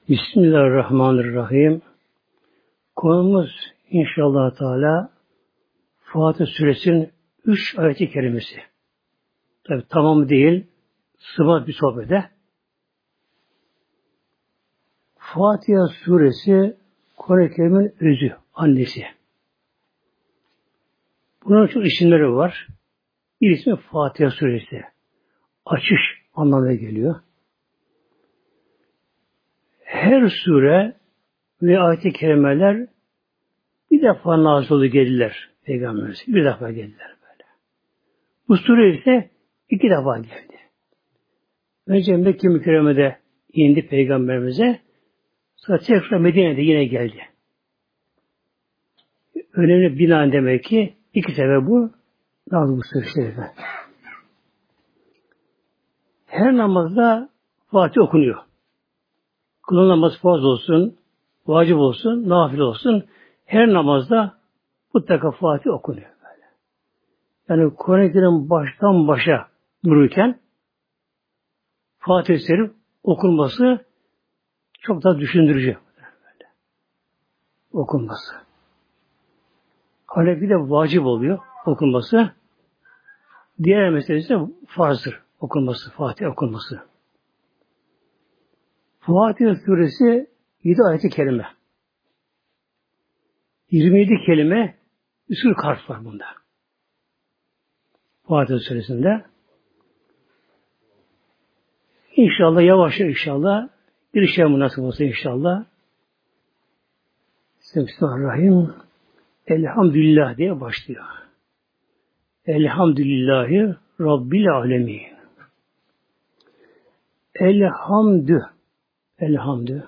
Bismillahirrahmanirrahim. Konumuz inşallah Teala Fatih Suresinin 3 ayeti kerimesi. Tabi tamam değil, sıvat bir sohbete. Fatiha Suresi Kur'an-ı Kerim'in özü, annesi. Bunun çok isimleri var. Bir ismi Fatiha Suresi. Açış anlamına geliyor. Her sure ve ayet-i kerimeler bir defa nazil oldu geldiler Peygamberimiz. Bir defa geldiler böyle. Bu sure ise 2 defa geldi. Önce Mekke mükerremede indi Peygamberimize. Sonra tekrar Medine'de yine geldi. Önemli binaen demek ki 2 sefer bu nazil bu sure. Her namazda Fatih okunuyor. Kılınan namaz farz olsun, vacip olsun, nafile olsun. Her namazda mutlaka Fatih okunuyor böyle. Yani Kur'an-ı Kerim baştan başa dururken Fatih-i Şerif okunması çok daha düşündürücü. Böyle. Okunması. Hanefi'de vacip oluyor okunması. Diğer meselesi de farzdır okunması, Fatih okunması. Fatiha Suresi 7 ayet-i kerime. 27 kelime üsül harf var bunda. Fatiha Suresi'nde. İnşallah yavaş inşallah girişe nasip olsa inşallah. Bismillahirrahmanirrahim. Elhamdülillah diye başlıyor. Elhamdülillahi Rabbil alemin. Elhamdü. Elhamdü.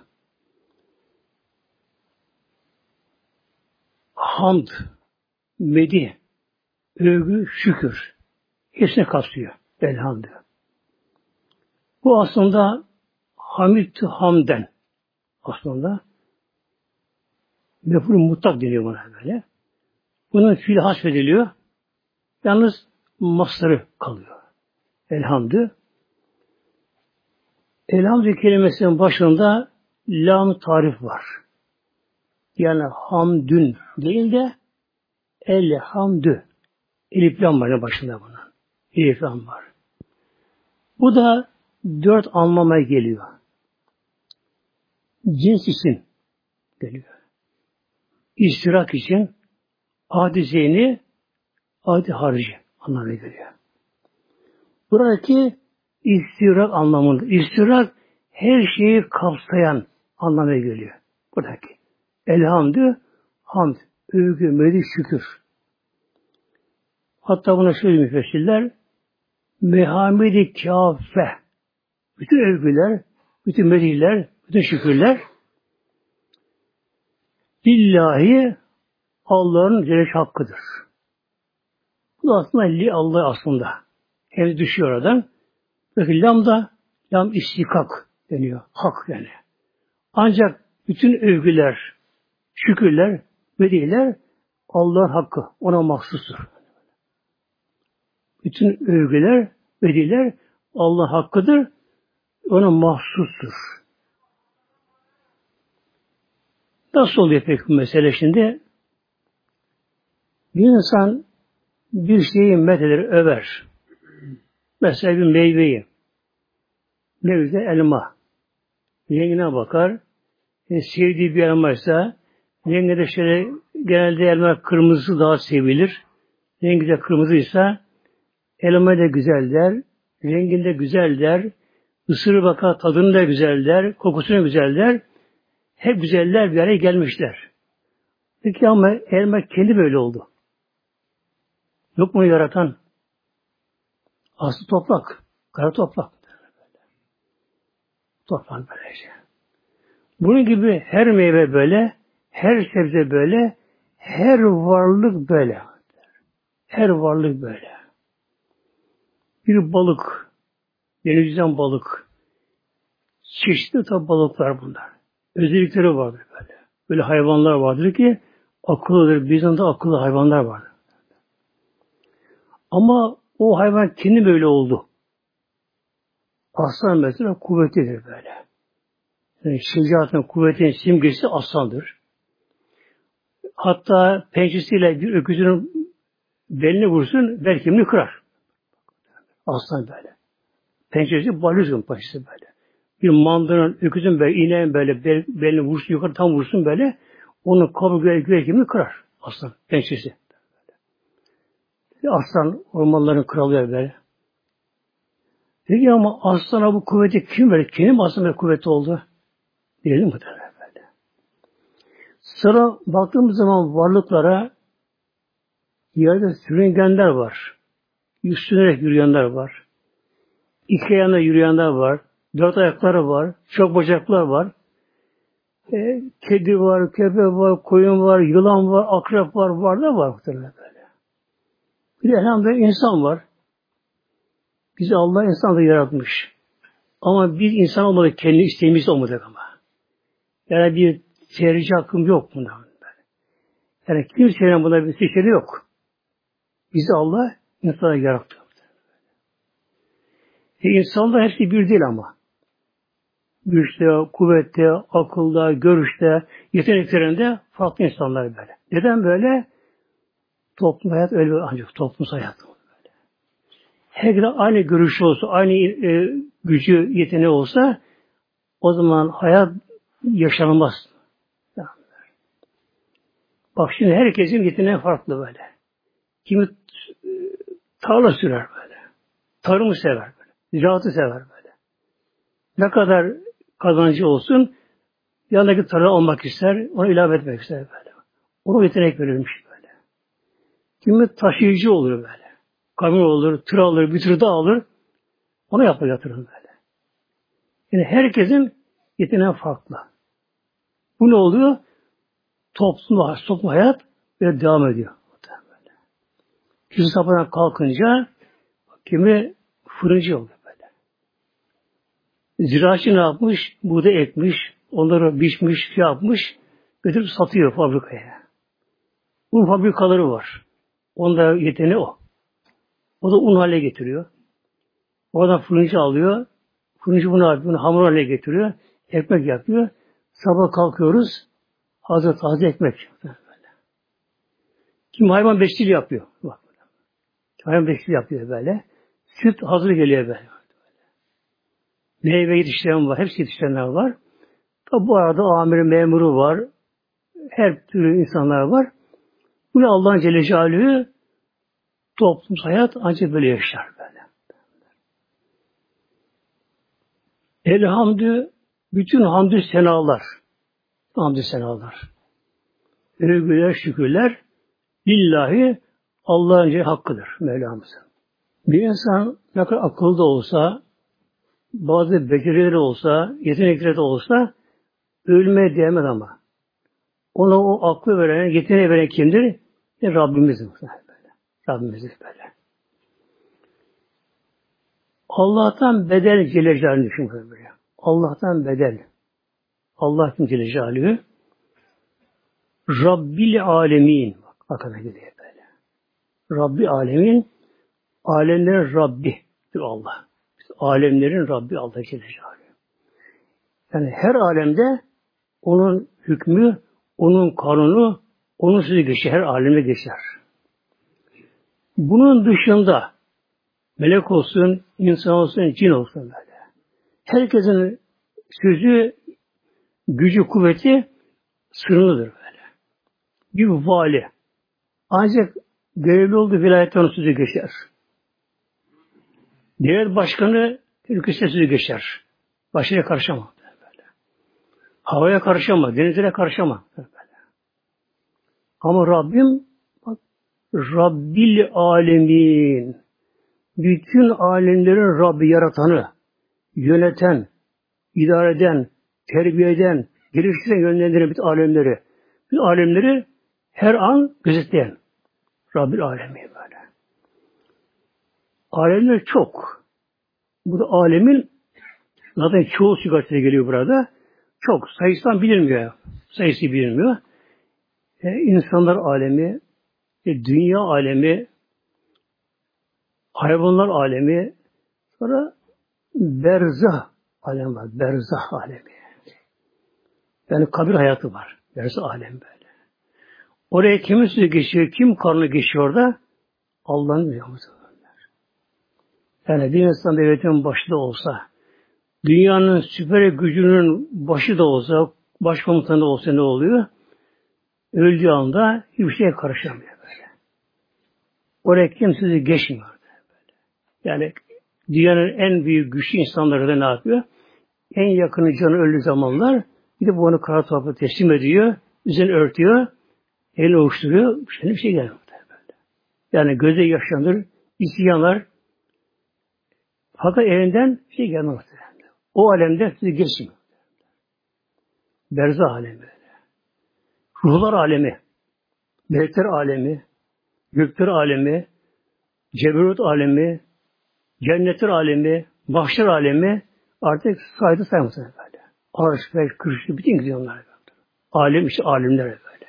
Hamd, medih, övgü, şükür. Hepsini kapsıyor. Elhamdü. Bu aslında hamidü hamden. Aslında mef'ul mutlak deniyor buna böyle. Bunun fiili hasfediliyor. Yalnız mastarı kalıyor. Elhamdü. Elhamdü kelimesinin başında lam tarif var. Yani hamdün değil de elhamdü. Elif lam var başında bunun. Elif lam var. Bu da 4 anlamaya geliyor. Cins için geliyor. İştirak için adi zeyni, adi harici anlamına geliyor. Buradaki İstirak anlamında. İstirak her şeyi kapsayan anlamına geliyor. Buradaki. Elhamdü, hamd, övgü, medih, şükür. Hatta buna şöyle müfessirler, mehamidi kâfe. Bütün övgüler, bütün medihler, bütün şükürler lillahi Allah'ın celleş hakkıdır. Bu da aslında li Allah aslında. Hem düşüyor oradan. Peki lam da lam istikak deniyor. Hak yani. Ancak bütün övgüler, şükürler, medihler Allah'ın hakkı. Ona mahsustur. Bütün övgüler, medihler Allah'ın hakkıdır. Ona mahsustur. Nasıl oluyor peki bu mesele şimdi? Bir insan bir şeyi metheder, över. Mesela bir meyveyi. Meyve elma. Rengine bakar. Sevdiği bir elmaysa rengi de şöyle genelde elma kırmızısı daha sevilir. Rengi de kırmızıysa elma da güzel der. Renginde güzel der. Isırı bakar tadını da güzel der. Kokusunu güzel der. Hep güzeller bir araya gelmişler. Peki ama elma kendi böyle oldu. Yok mu yaratan? Aslı toprak. Kara toprak. Toprak böylece. Bunun gibi her meyve böyle, her sebze böyle, her varlık böyle. Her varlık böyle. Bir balık, denizden balık, çeşitli tabi balıklar bunlar. Özellikleri vardır böyle. Böyle hayvanlar vardır ki akıllıdır. Bizden de akıllı hayvanlar vardır. Ama o hayvan kendi böyle oldu. Aslan mesela kuvvetlidir böyle. Yani şecaatın, kuvvetin simgesi aslandır. Hatta pençesiyle bir öküzün belini vursun, belki bunu kırar. Aslan böyle. Pençesi balyoz pençesi böyle. Bir mandının, öküzün böyle, ineğin böyle belini vursun, yukarı tam vursun böyle, onun kaburgayı güvekimi kırar. Aslan pençesi. Aslan ormanların kralı böyle. Peki ama aslana bu kuvveti kim verir? Kimin aslında kuvveti oldu? Diyelim mi böyle? Sıra baktığımız zaman varlıklara yerde sürüngenler var. Üstünerek yürüyenler var. İki ayağında yürüyenler var. Dört ayakları var. Çok bacaklar var. Kedi var, köpek var, koyun var, yılan var, akrep var, var da var. Böyle. Bir de elhamdülillah insan var. Bizi Allah insan da yaratmış. Ama biz insan olmadık, kendi isteğimiz olmadık ama. Yani bir tercih hakkım yok bunda. Yani kimsenin buna bir seçeri yok. Bizi Allah insana yarattı. İnsanda hepsi bir değil ama. Güçte, kuvvette, akılda, görüşte, yeteneklerinde farklı insanlar böyle. Neden böyle? Toplum hayat öyle ancak toplumsal hayat. Böyle. Her aynı görüşü olsa, aynı gücü, yeteneği olsa o zaman hayat yaşanmaz. Bak şimdi herkesin yeteneği farklı böyle. Kimi tarla sürer böyle. Tarımı sever böyle. Ziraatı sever böyle. Ne kadar kazancı olsun yanındaki tarla almak ister, onu ilave etmek ister böyle. Ona yetenek verilmiş böyle. Kimi taşıyıcı olur böyle. Kamyon olur, tır alır, bir tır daha alır. Onu yapar yatırım böyle. Yani herkesin yeteneği farklı. Bu ne oluyor? Toplum hayat böyle devam ediyor. Kimisi sapından kalkınca kimi fırıncı oluyor böyle. Ziraatçı ne yapmış? Buğday ekmiş, onları biçmiş, yapmış, götürüp satıyor fabrikaya. Un fabrikaları var. Onda yeteneği o. O da un haline getiriyor. Oradan fırıncı alıyor. Fırıncı bunu yapıyor, bunu hamur haline getiriyor. Ekmek yapıyor. Sabah kalkıyoruz. Hazır taze ekmek. Kim hayvan besiciliği yapıyor. Bak. Hayvan besiciliği yapıyor böyle. Süt hazır geliyor böyle. Meyve yetiştiren var. Hepsi yetiştirenler var. Tabi bu arada amiri memuru var. Her türlü insanlar var. Bunu Allah'ın Celle Celaluhu toplumsal hayat ancak böyle yaşar böyle. Elhamdü bütün hamdü senalar. Hamdü senalar. Övgüler, şükürler lillahi Allah'ın hakkıdır Mevlamızın. Bir insan ne kadar akıllı da olsa, bazı becerileri olsa, yetenekleri de olsa ölmeye değmez ama. Ona o aklı veren, yeteneği veren kimdir? Rabbimizdir. Rabbimizdir böyle. Allah'tan bedel Celle Celaluhu düşünüyor böyle. Allah'tan bedel. Allah kim Celle Celaluhu? Rabbil alemin. Bak arkada gidiyor böyle. Rabbi alemin. Alemlerin Rabbi'dir Allah. Alemlerin Rabbi Allah Celle Celaluhu. Yani her alemde onun hükmü, onun kanunu, onun sözü geçer. Her alemde geçer. Bunun dışında melek olsun, insan olsun, cin olsun böyle. Herkesin sözü, gücü, kuvveti sınırlıdır böyle. Bir vali. Ancak görevli olduğu vilayetten sözü geçer. Devlet başkanı ülkesine sözü geçer. Başına karışamaz. Böyle. Havaya karışamaz, denizlere karışamaz. Böyle. Ama Rabbim bak, Rabbil alemin. Bütün alemlerin Rabbi yaratanı, yöneten, idare eden, terbiye eden, geliştiren, yönlendiren bütün alemleri. Bütün alemleri her an gözetleyen Rabbil alemin böyle. Alemler çok. Bu alemin zaten çoğu sigartaya geliyor burada. Çok. Sayısından bilinmiyor. Sayısı bilinmiyor. İnsanlar alemi, dünya alemi, hayvanlar alemi, sonra berzah alemi var. Berzah alemi. Yani kabir hayatı var. Dersi alem böyle. Oraya kimin sözü geçiyor, kim karnı geçiyor da Allah'ın biliyor musunuz? Yani bir insan devletin başı da olsa, dünyanın süper gücünün başı da olsa, başkomutanı da olsa ne oluyor? Öldüğü anda hiçbir şeye karışamıyor böyle. Oraya kimse geçmiyor böyle. Yani dünyanın en büyük güçlü insanları da ne yapıyor? En yakını canı öldüğü zamanlar bir de bu onu kara toprağa teslim ediyor, üzerine örtüyor, elini ovuşturuyor, bir şey gelmiyor böyle. Yani göze yaşlanır, içi yanar, fakat elinden şey gelmez. O alemde sizi geçmiyor. Berzah alemi böyle. Ruhlar alemi, melekler alemi, gökler alemi, ceberut alemi, cennetler alemi, mahşer alemi artık saydı saymasın böyle. Arş ve kürşü bütün gidiyor onlar böyle. Alem işte alemler böyle.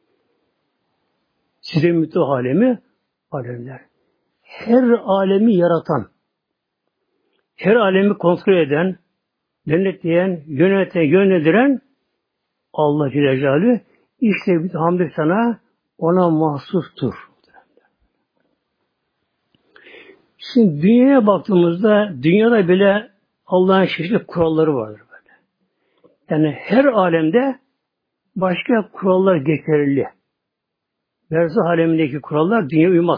Size mütah alemi alemler. Her alemi yaratan, her alemi kontrol eden, denetleyen, yöneten, yönlendiren Allah Celle Celaluhu. İşte bir hamd sana ona mahsustur. Şimdi dünyaya baktığımızda dünyada bile Allah'ın çeşitli kuralları vardır böyle. Yani her alemde başka kurallar geçerli. Berzah alemindeki kurallar dünya uymaz.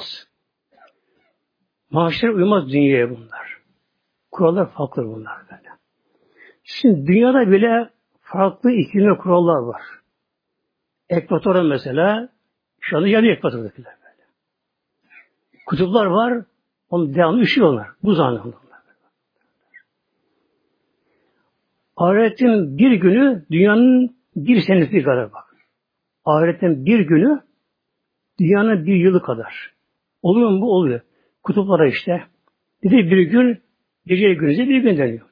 Mahşer uymaz dünyaya bunlar. Kurallar farklı bunlar böyle. Şimdi dünyada bile farklı iklim kurallar var. Ekvatora mesela şu anda yanıyor ekvatordakiler böyle. Kutuplar var, onu devamlı üşüyorlar. Buz anlamında. Ahiretin bir günü dünyanın bir senesi kadar bak. Ahiretin bir günü dünyanın bir yılı kadar. Oluyor mu bu? Oluyor. Kutuplara işte. Bir de bir gün, gece gündüze bir gün deniyor.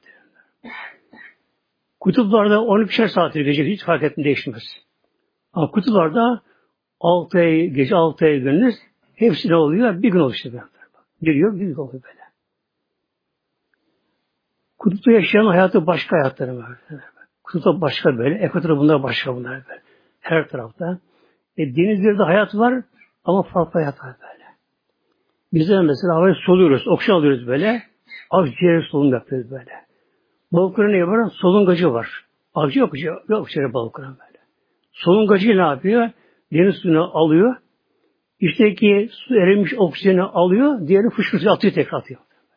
Kutuplarda 12'şer saattir gece hiç fark etmez, değişmez. Ama kutuplarda 6 ay, gece 6 ay gündüz hepsi ne oluyor? Bir gün oluyor işte. Giriyor, bir gün oluyor böyle. Kutupta yaşayan hayatı başka hayatları var. Kutupta başka böyle, ekvatorda bunlar başka bunlar böyle. Her tarafta. Denizlerde hayat var ama farklı hayat var böyle. Bizler mesela havayı soluyoruz, oksijen alıyoruz böyle. Akciğer solunum yapıyoruz böyle. Balıkların ne var? Solungacı var. Akciğer yok içeri balıkların böyle. Solungacı ne yapıyor? Deniz suyunu alıyor. İçteki su erimiş oksijeni alıyor, diğerini fışkırtıyor, atıyor tekrar atıyor.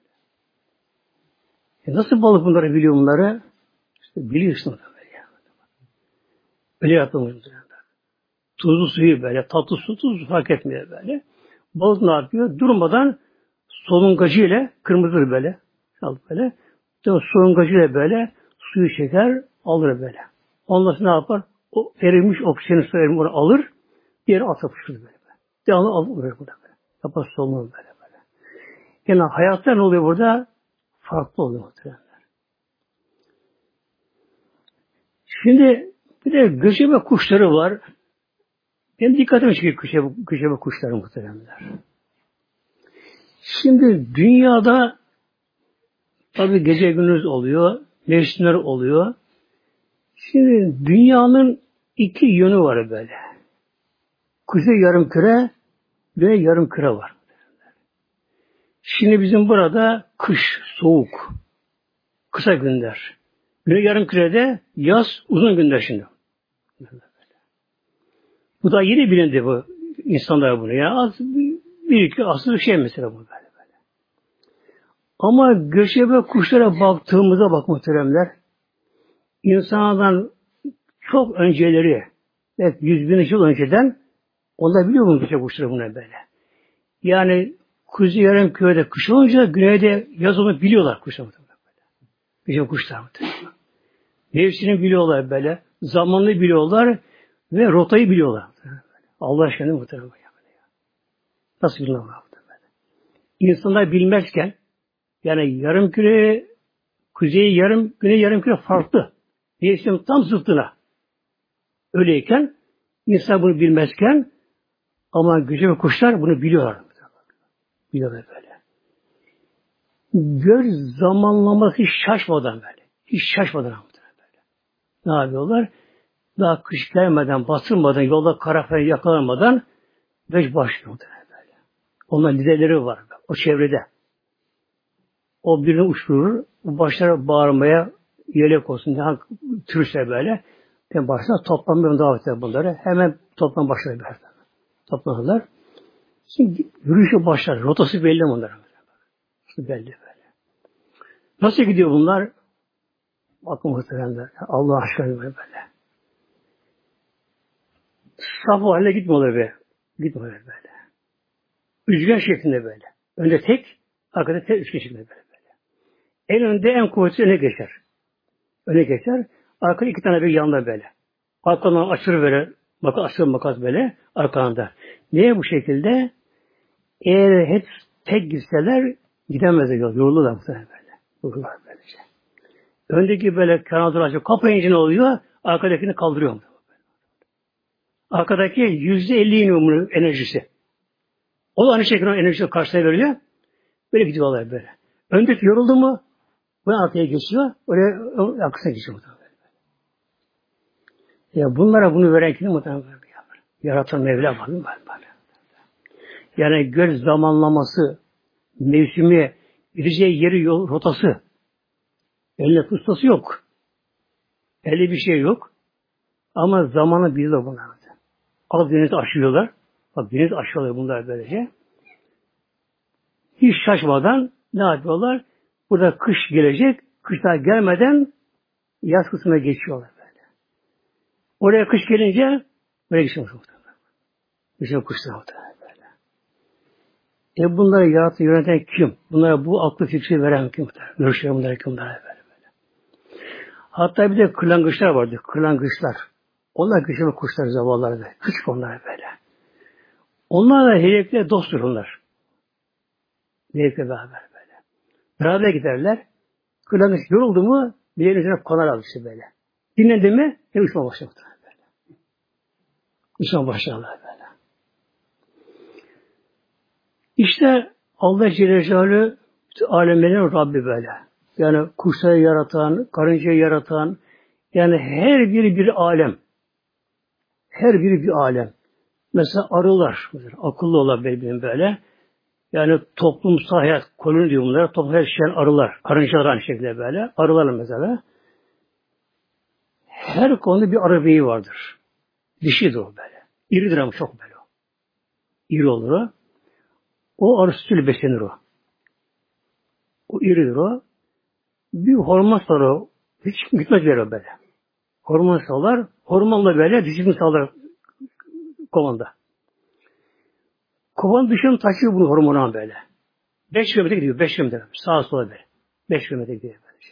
Nasıl balık bunları biliyor bunları? İşte biliyorsun böyle ya. Öyle yapılmış. Tuzlu suyu böyle, tatlı su, tuzlu fark etmiyor böyle. Balık ne yapıyor? Durmadan solungacı ile kırmızı böyle, böyle. Solungacı ile böyle suyu çeker, alır böyle. Ondan sonra ne yapar? O erimiş oksijeni su erimiş onu alır, diğeri atar fışkırtıyor böyle. Devamlı alır böyle. Yapar solunur böyle. Yani hayatta ne oluyor burada? Farklı oluyor muhtemelen. Şimdi bir de göçebe kuşları var. Benim dikkatimi çekiyor göçebe kuşları muhtemelenler. Şimdi dünyada tabii gece gündüz oluyor, mevsimler oluyor. Şimdi dünyanın iki yönü var böyle. Kuzey yarımküre, güney yarımküre var. Şimdi bizim burada kış, soğuk, kısa günler. Güney yarımkürede yaz, uzun günler şimdi. Bu da yeni bilindi bu insanlar bunu. Ya az bir iki asıl şey mesela bu böyle. Ama göçebe kuşlara baktığımıza bak muhteremler, insanlardan çok önceleri, evet 100.000 yıl önceden onlar biliyor bunu göçebe kuşları buna böyle. Yani Kuzey Yarımküre'de kış olunca güneyde yaz onu biliyorlar kuşlar böyle. Göçebe kuşlar muhteremler. Mevsimini biliyorlar böyle, zamanını biliyorlar ve rotayı biliyorlar. Allah aşkına muhteremler. Nasıl biliyorlar? İnsanlar bilmezken yani yarımküre, kuzey yarım, güney yarımküre farklı. Mevsim tam zıttına. Öyleyken insan bunu bilmezken ama göçebe kuşlar bunu biliyorlar. Biliyorlar böyle. Göz zamanlaması hiç şaşmadan böyle. Hiç şaşmadan böyle. Ne yapıyorlar? daha kış gelmeden, basılmadan, yolda kara falan yakalanmadan göç başlıyor böyle. Onların liderleri var o çevrede. O birini uçurur, başlar bağırmaya yelek olsun. Yani turistler böyle. Ben başlar toplanmaya davet eder bunları. Hemen toplan başlar böyle. Toplanırlar. Şimdi yürüyüşe başlar. Rotası belli bunların. Belli böyle. Nasıl gidiyor bunlar? Bakın muhteremler. Allah aşkına böyle. Saf o haline gitmiyorlar be. Gitmiyorlar böyle. Üçgen şeklinde böyle. Önde tek, arkada tek üçgen şeklinde böyle. En önde en kuvvetli öne geçer. Öne geçer. Arkada iki tane bir yanında böyle. Arkadan açılır böyle. Bakın açılır makas böyle. Arkadan. Niye bu şekilde? Eğer hep tek gitseler gidemezler yol. Yorulurlar muhtemelen böyle. Yorulurlar böylece. Öndeki böyle kanatları açıyor. Kapayınca ne oluyor? Arkadakini kaldırıyor. Arkadaki %50 iniyor enerjisi. O da aynı şekilde enerjisi karşıya veriyor. Böyle gidiyorlar böyle. Öndeki yoruldu mu? Bu arkaya geçiyor. Oraya arkasına geçiyor. Ya bunlara bunu veren kim muhtemelen? Yaratan Mevla var mı? Yani göz zamanlaması, mevsimi, gideceği yeri, yol, rotası. Elle pustası yok. Elle bir şey yok. Ama zamanı biliyor bunlar. Az deniz aşıyorlar. Bak deniz aşıyorlar bunlar böylece. Hiç şaşmadan ne yapıyorlar? Burada kış gelecek. Kış daha gelmeden yaz kısmına geçiyorlar böyle. Oraya kış gelince buraya geçiyor muhtemelen. Geçiyor kışlar muhtemelen böyle. Bunları yarattı, yöneten kim? Bunlara bu aklı fikri veren kim muhtemelen? Görüşler bunlara kim bunlara böyle. Hatta bir de kırlangıçlar vardı. Kırlangıçlar. Onlar küçük kuşlar, zavallılar da. Küçük onlar böyle. Onlar da helekle dosttur onlar. Helekle beraber böyle. Beraber giderler. Kırlangıç yoruldu mu bir yerin üzerine konar alıştı böyle. Dinlendi mi uçma başlar böyle. Uçma başlarlar böyle. İşte Allah Celle Celaluhu alemlerin Rabbi böyle. Yani kuşları yaratan, karıncayı yaratan, yani her biri bir alem. Her biri bir alem. Mesela arılar, akıllı olan birbirinin böyle. Yani toplumsal hayat, koloni diyor bunlara, toplumsal yaşayan arılar. Karıncalar aynı şekilde böyle. Arılar mesela. Her konuda bir arı beyi vardır. Dişidir o böyle. İridir ama çok böyle o. İri olur o. O arı sütüyle beslenir o. O iridir o. Bir hormon salar o. Hiç gitmez bir yere böyle. Hormon salar. Hormonla böyle dişini salar kovanda. Kovan dışını taşıyor bunu hormona böyle. 5 kilometre gidiyor. 5 kilometre. Sağa sola böyle. 5 kilometre gidiyor böylece.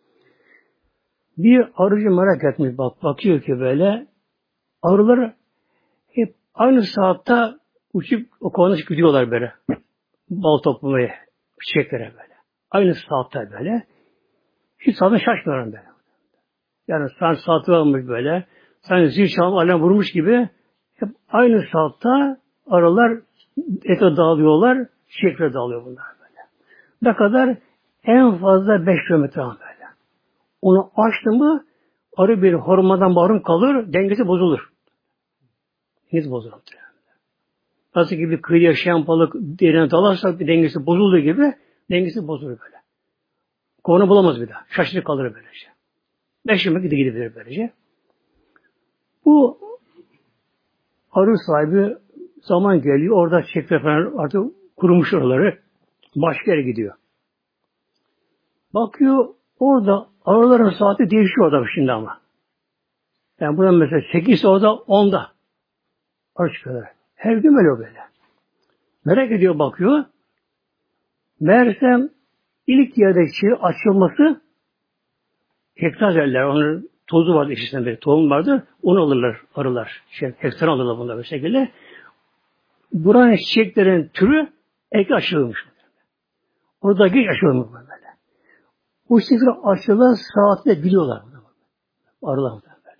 Bir arıcı merak etmiş bakıyor ki böyle arılar hep aynı saatte uçup o kovana gidiyorlar böyle. Bal toplamaya, çiçeklere böyle. Aynı saatte böyle. Hiç saate şaşmıyorum böyle. Yani saati varmış böyle. Sanki zil çalma alarm vurmuş gibi hep aynı saatte arılar ete dağılıyorlar, çiçeklere dağılıyor bunlar böyle. Ne kadar? En fazla 5 kilometre böyle. Onu açtı mı arı bir hormondan mahrum kalır, dengesi bozulur. Dengesi bozulur. Nasıl gibi kıyıda yaşayan balık derine dalarsa bir dengesi bozulduğu gibi dengesi bozulur böyle. Konu bulamaz bir daha. Şaşırıp kalır böylece. 5 kilometre gidebilir böylece. Bu arı sahibi zaman geliyor. Orada çiçekler falan artık kurumuş oraları. Başka yere gidiyor. Bakıyor orada arıların saati değişiyor orada şimdi ama. Yani buradan mesela 8 orada 10'da arı çıkıyorlar. Her gün böyle. Merak ediyor bakıyor. Meğersem ilk yerde açılması hektar derler. Onun tozu vardı içerisinde bir tohum vardı. Onu alırlar arılar. Hektar alırlar bunlar bir şekilde. Buranın çiçeklerin türü ek açılmış. Orada geç açılmış böyle. Bu çiçekler açılan saatte biliyorlar. Arılar böyle.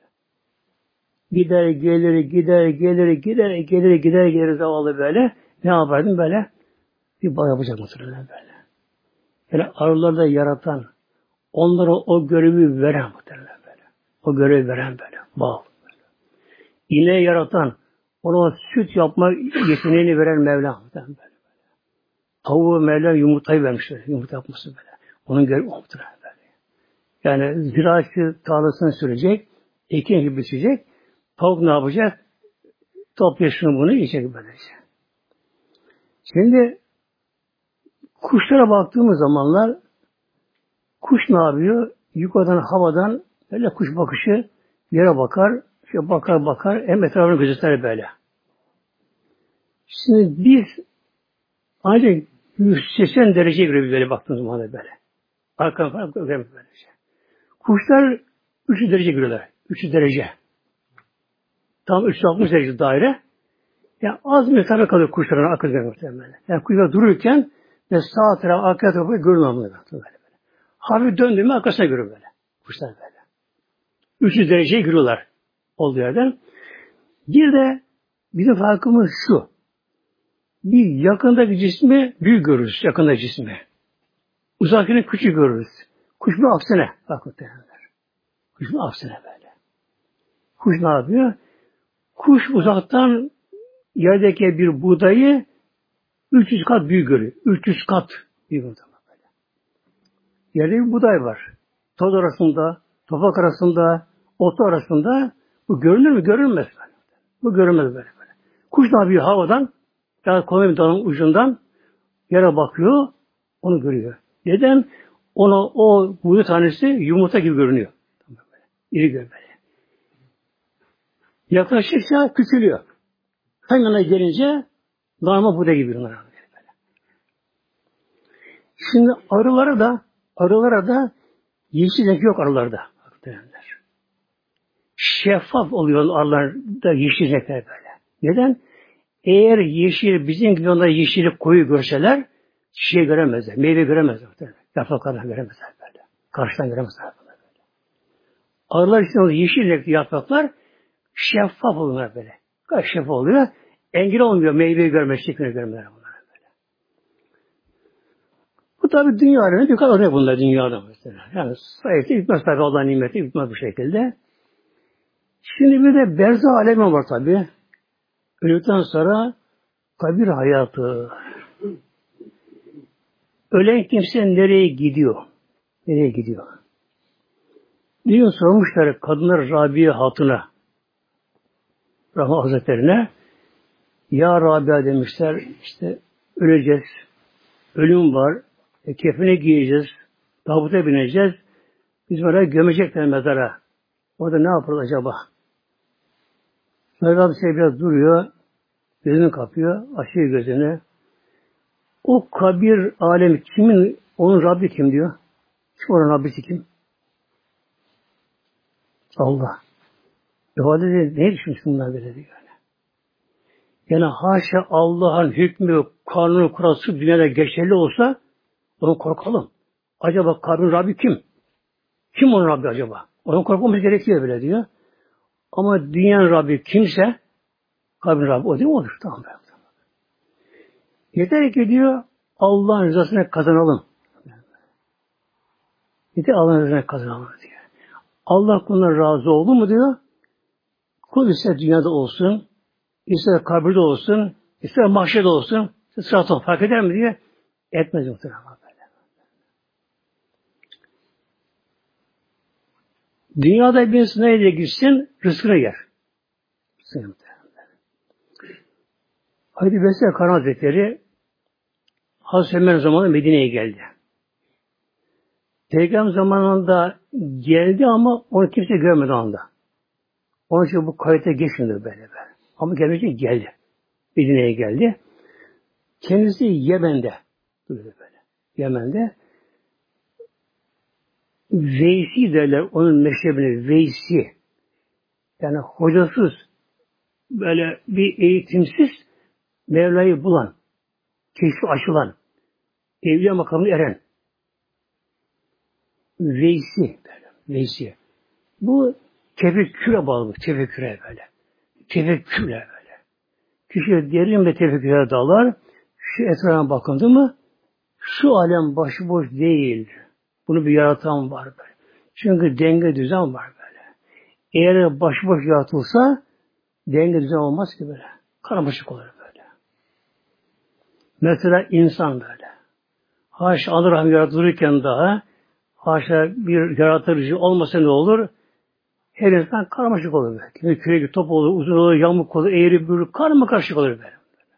Gider zavallı böyle. Ne yapardım böyle? Bir bağ yapacak muhtemelen böyle. Yani arıları da yaratan, onlara o görevi veren muhtemelen böyle. O görevi veren böyle. Bağ. İneği yaratan, ona süt yapma yeteneğini veren Mevla. Böyle. Tavuğu Mevla yumurtayı vermişler. Yumurta yapması böyle. Onun görevi olmuştur. Böyle. Yani ziraatçı tarlasını sürecek, ekin gibi biçecek. Tavuk ne yapacak? Topluyor şunu bunu yiyecek böylece. Şimdi kuşlara baktığımız zamanlar kuş ne yapıyor? Yukarıdan havadan böyle kuş bakışı yere bakar, bakar hem etrafını gözeter böyle. Şimdi biz ancak 180 dereceye göre böyle baktığımız zaman böyle. Arkadan falan göremiyoruz böylece. Kuşlar 300 derece görüyorlar. 300 derece. Tam 360 derece daire. Yani az mesafe kalıyor kuşların arka görmekten. Yani kuşlar dururken ve sağ taraf, arka tarafı görmüyor böyle. Hafif döndüğümü arkasına görüyor böyle. Kuşlar böyle. 300 dereceye giriyorlar olduğu yerden. Bir de bizim farkımız şu. Bir yakındaki cismi büyük görürüz. Yakındaki cismi. Uzakını küçük görürüz. Kuş mu aksine. Bakın derler. Kuş mu aksine böyle. Kuş ne yapıyor? Kuş uzaktan yerdeki bir buğdayı 300 kat büyük görüyor. 300 kat büyük böyle. Yerde bir buğday var. Toz arasında, toprak arasında, ot arasında bu görünür mü? Görünmez. Bu görünmez böyle. Kuş ne yapıyor havadan? Yani kolay bir dalın ucundan yere bakıyor, onu görüyor. Neden? Ona o buğday tanesi yumurta gibi görünüyor. İri görünüyor böyle. Yaklaştıkça küçülüyor. Hemen gelince normal buğday gibi görünüyor. Şimdi arılara da yeşil renk yok arılarda. Şeffaf oluyor arılarda yeşil renkler böyle. Neden? Eğer yeşil, bizim gibi onlar yeşili koyu görseler çiçeği göremezler, meyve göremezler. Yapraklardan göremezler böyle. Karşıdan göremezler böyle. Arılar için o yeşil renkli yapraklar şeffaf oluyorlar böyle. Kaç şeffaf oluyor? Engel olmuyor meyveyi görme, şeklini görmeler bunlar böyle. Bu tabi dünya alemi birkaç örnek bunlar dünyada mesela. Yani sayısı bitmez tabi Allah'ın nimeti bitmez bu şekilde. Şimdi bir de berzah alemi var tabi. Öldükten sonra kabir hayatı. Ölen kimse nereye gidiyor? Nereye gidiyor? Bir gün sormuşlar kadınlar Rabia Hatun'a, Rahman Hazretlerine, ya Rabia demişler, işte öleceğiz, ölüm var, kefene giyeceğiz, tabuta bineceğiz, biz oraya gömecekler mezara. Orada ne yaparız acaba? Mezar bir şey biraz duruyor, gözünü kapıyor, açıyor gözünü. O kabir alemi kimin, onun Rabbi kim diyor? Kim onun Rabbisi kim? Allah. Efendim dedi, ne düşünmüş bunlar böyle diyor. Yani haşa Allah'ın hükmü, kanunu, kurası dünyada geçerli olsa onu korkalım. Acaba kabrin Rabbi kim? Kim onun Rabbi acaba? Onu korkmamız gerekiyor böyle diyor. Ama dünyanın Rabbi kimse kabrin Rabbi o değil mi? Olur. Tamam. Yeter ki diyor Allah'ın rızasını kazanalım. Yeter Allah'ın rızasını kazanalım diyor. Allah kuluna razı oldu mu diyor. Kul ister dünyada olsun, ister kabirde olsun, ister mahşerde olsun, ister sıratı fark eder mi diye etmez muhtemelen böyle. Dünyada bir insan nereye gitsin, rızkını yer. Haydi Vesile Karan Hazretleri Hazreti Ömer zamanında Medine'ye geldi. Peygamber zamanında geldi ama onu kimse görmedi o anda. Onun için bu kayıta geçmedi böyle. Ama gelmeyecek geldi. Medine'ye geldi. Kendisi Yemen'de. Böyle. Yemen'de. Veysi derler onun meşrebine. Veysi. Yani hocasız böyle bir eğitimsiz Mevla'yı bulan, keşfi açılan, evliya makamına eren Veysi böyle. Veysi. Bu tefekküre bağlı. Tefekküre böyle. Tefekkürle böyle. Kişi derin ve tefekküre dalar. Şu etrafa bakındı mı şu alem başıboş değil. Bunu bir yaratan var böyle. Çünkü denge düzen var böyle. Eğer başıboş yaratılsa Denge düzen olmaz ki böyle. Karmaşık olur böyle. Mesela insan böyle. Haşa Allah rahmi yaratılırken daha haşa bir yaratıcı olmasa ne olur? Her insan karmaşık olur böyle. Kürek top olur, uzun olur, yamuk olur, eğri bürür, karmaşık olur böyle.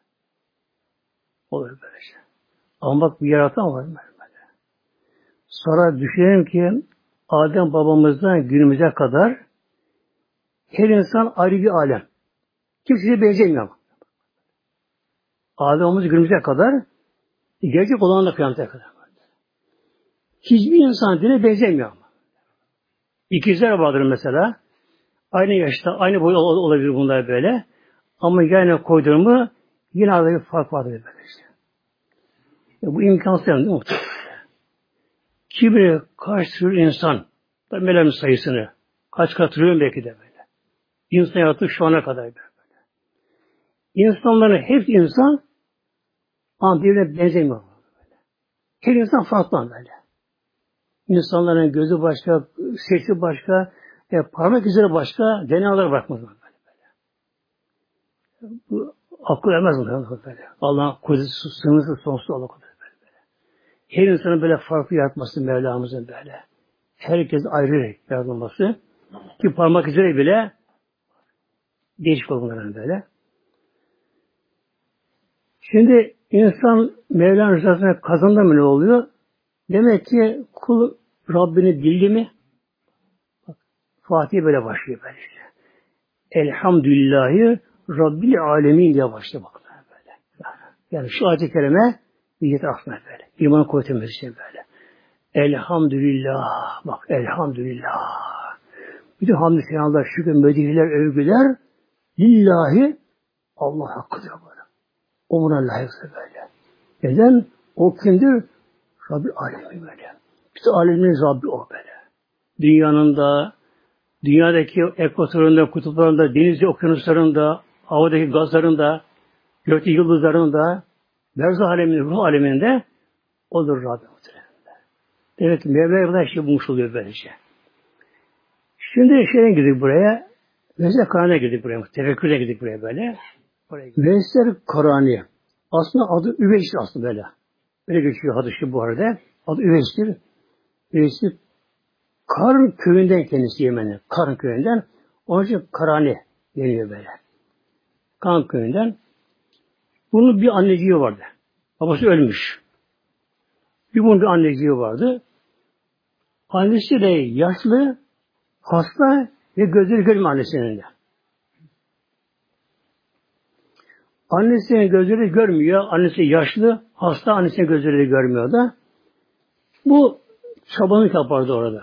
Olur böyle şey. Ama bak bir yaratan var böyle. Sonra düşünelim ki Adem babamızdan günümüze kadar her insan ayrı bir alem. Kimseye benzemiyor ama. Adem babamız günümüze kadar gerçek olan da kıyamete kadar. Hiçbir insan dine benzemiyor ama. İkizler vardır mesela. Aynı yaşta, aynı boy olabilir bunlar böyle. Ama yine koyduğumu yine arada bir fark vardır böyle işte. Bu imkansız değil mi? Kibri kaç tür insan, melem sayısını, kaç trilyon belki de böyle. İnsan yarattık şu ana kadar böyle. İnsanların hep insan ama birbirine benzemiyor böyle. Her insan farklı böyle. İnsanların gözü başka, sesi başka, parmak izleri başka, DNA'ları bakmaz böyle. Bu akıl ermez böyle. Allah'ın kudreti sınırsız sonsuz Allah kadar böyle. Her insanın böyle farklı yaratması Mevlamızın böyle. Herkes ayrı yaratılması. Ki parmak izleri bile değişik olmaların böyle. Şimdi insan Mevla'nın rızasını kazandı mı ne oluyor? Demek ki kul Rabbini bildi mi? Fatih böyle başlıyor böyle işte. Elhamdülillahi Rabbil alemin diye başlıyor bak böyle. Yani şu ayet-i kerime bir yeter aslında böyle. İmanın kuvvetimiz için böyle. Elhamdülillah. Bak elhamdülillah. Bütün hamd-i senalar, şükür, medihler, övgüler lillahi Allah hakkıdır böyle. Ona layıksa böyle. Neden? O kimdir? Rabbil alemin böyle. Bütün alemin Rabbi o böyle. Dünyanın da, dünyadaki ekvatorunda, kutuplarında, denizli okyanuslarında, havadaki gazlarında, gökteki yıldızlarında, berzah aleminde, ruh aleminde odur Rabbi. Demek ki Mevla'ya kadar şey bulmuş oluyor böylece. Şimdi şeye girdik buraya. Vesile Karani'ye girdik buraya. Tefekkür'e girdik buraya böyle. Vesile Karani. Aslında adı Üveys'tir aslında böyle. Öyle geçiyor hadisi bu arada. Adı Üveys'tir. Üveys'tir. Karn köyünden kendisi Yemen'in. Karn köyünden. Onun için Karani deniyor böyle. Karn köyünden. Bunun bir anneciği vardı. Babası ölmüş. Bunun bir anneciği vardı. Annesi de yaşlı, hasta ve gözleri görmüyor annesinin de. Annesinin gözleri görmüyor. Annesi yaşlı, hasta, annesinin gözleri de görmüyor da. Bu çobanlık yapardı orada.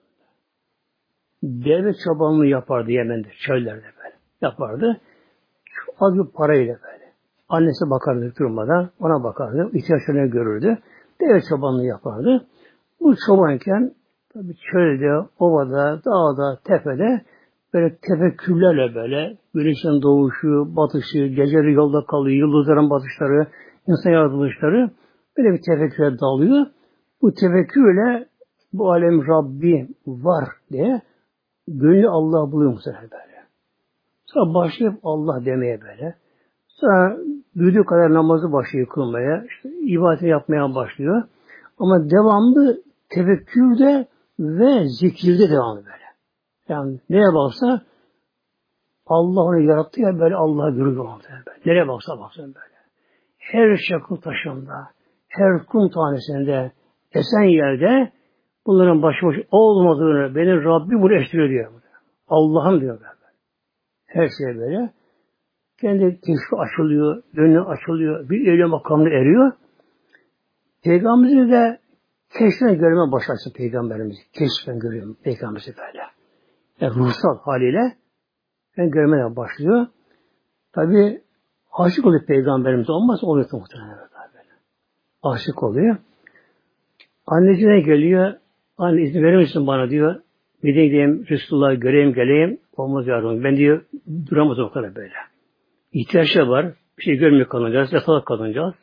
Deve çobanlığı yapardı Yemen'de, çöllerde böyle. Yapardı. Az bir parayla böyle. Annesi bakardı durmadan, ona bakardı, ihtiyaçlarını görürdü. Deve çobanlığı yapardı. Bu çobanken tabii çölde, ovada, dağda, tepede böyle tefekkürlerle böyle güneşin doğuşu, batışı, geceleri yolda kalıyor, yıldızların batışları, insan yaratılışları böyle bir tefekküre dalıyor. Bu tefekkürle bu alem Rabbi var diye gönlü Allah buluyor muhtemelen böyle. Sonra başlayıp Allah demeye böyle. Sonra büyüdüğü kadar namazı başlıyor kılmaya, işte ibadeti yapmaya başlıyor. Ama devamlı tefekkürde ve zikirde devamlı böyle. Yani neye baksa Allah onu yarattı ya böyle Allah'ı görüyor. Böyle. Nereye baksa baksın böyle. Her şakıl taşında, her kum tanesinde, esen yerde bunların başıboş olmadığını benim Rabbim bunu eşliyor diyor. Allah'ım diyor böyle. Her şey böyle. Kendi keşfi açılıyor, gönlü açılıyor, bir evliya makamına eriyor. Peygamberimizi de keşfen görmeye başlarsın Peygamberimizi. Keşfen görüyorum Peygamberimizi böyle. Yani ruhsal haliyle ben görmeye başlıyor. Tabi aşık oluyor Peygamberimize. Olmazsa oluyor muhtemelen böyle. Aşık oluyor. Anneciğine geliyor. Anne izin verir misin bana diyor. Bir de gideyim Resulullah'ı göreyim geleyim. Olmaz yavrum. Ben diyor duramaz o kadar böyle. İhtiyaçlar var. Bir şey görmüyor kalacağız. Yatalak kalacağız.